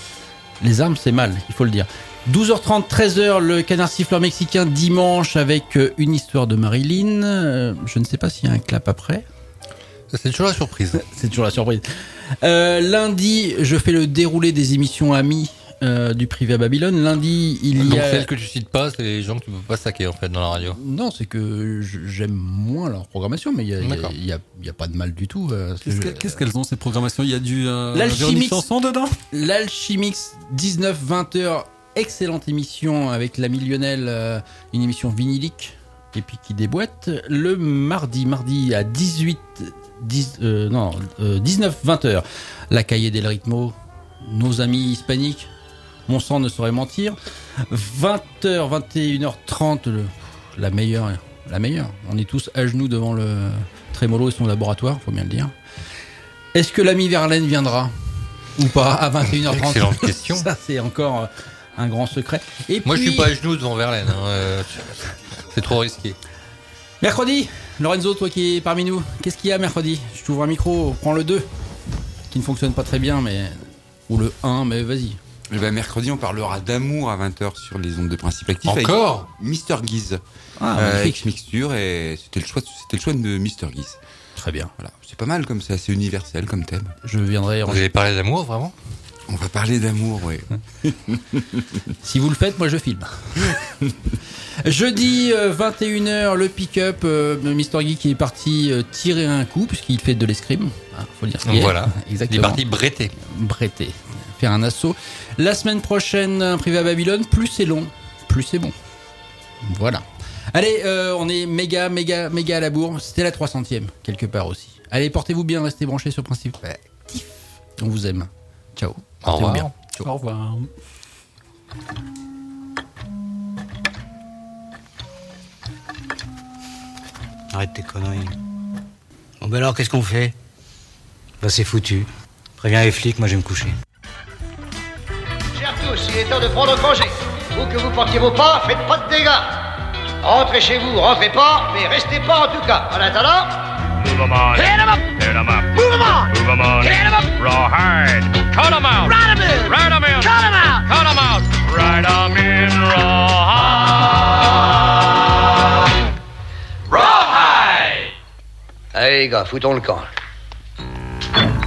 Les armes c'est mal, il faut le dire. douze heures trente, treize heures, le Canard Siffleur mexicain dimanche avec une histoire de Marilyn. Euh, je ne sais pas s'il y a un clap après. C'est toujours la surprise. C'est toujours la surprise. Euh, lundi, je fais le déroulé des émissions amies euh, du Privé à Babylone. Lundi, il Donc y a... celles que tu cites pas, c'est les gens que tu peux pas saquer en fait dans la radio. Non, c'est que j'aime moins leur programmation, mais il y a, il y a, il y a pas de mal du tout. Euh, qu'est-ce, que, qu'est-ce qu'elles ont ces programmations? Il y a du euh, L'Alchimix chanson dedans. L'Alchimix, dix-neuf vingt heures. Excellente émission avec l'ami Lionel, euh, une émission vinylique et puis qui déboîte. Le mardi, mardi à dix-huit, dix, euh, non, euh, dix-neuf vingt heures, la Cahier del Ritmo, nos amis hispaniques, mon sang ne saurait mentir. vingt heures, vingt et une heures trente, le, la meilleure, la meilleure. On est tous à genoux devant le Trémolo et son laboratoire, faut bien le dire. Est-ce que l'ami Verlaine viendra ou pas à vingt et une heures trente? Excellente question. Ça, c'est encore un grand secret. Et Moi, puis... je suis pas à genoux devant Verlaine. Hein, euh, c'est trop risqué. Mercredi, Lorenzo, toi qui es parmi nous, qu'est-ce qu'il y a mercredi? Je t'ouvre un micro, prends le deux, qui ne fonctionne pas très bien, mais ou le un, mais vas-y. Eh ben, mercredi, on parlera d'amour à vingt heures sur les ondes de Principe Actif. Encore Mister Guise. Ah, euh, Ex-mixture, et c'était le choix, c'était le choix de Mister Guise. Très bien. Voilà, c'est pas mal comme c'est assez universel comme thème. Je viendrai. Vous allez parler d'amour, vraiment? On va parler d'amour, oui. Si vous le faites, moi je filme. Jeudi, euh, vingt et une heures, le pick-up. Euh, Mister Guy qui est parti euh, tirer un coup, puisqu'il fait de l'escrime. Hein, faut dire ce qu'il y a. Voilà. Exactement. Il est parti bretter. Bretter. Faire un assaut. La semaine prochaine, un Privé à Babylone. Plus c'est long, plus c'est bon. Voilà. Allez, euh, on est méga, méga, méga à la bourre. C'était la trois centième, quelque part aussi. Allez, portez-vous bien, restez branchés sur Principe Actif. On vous aime. Ciao. Au revoir. Bien. Ciao. Au revoir. Arrête tes conneries. Bon ben alors, qu'est-ce qu'on fait? Bah c'est foutu. Préviens les flics, moi je vais me coucher. Chers tous, il est temps de prendre congé. Où que vous portiez vos pas, faites pas de dégâts. Rentrez chez vous, rentrez pas, mais restez pas en tout cas. En attendant... Move 'em on. Hit 'em up. Hit 'em up. Move 'em on. Move 'em on. Hit 'em up. Rawhide. Cut 'em out. Ride 'em in. Ride 'em in. Cut 'em out. Cut 'em out. Ride 'em in. Rawhide. Allez les gars, foutons le camp.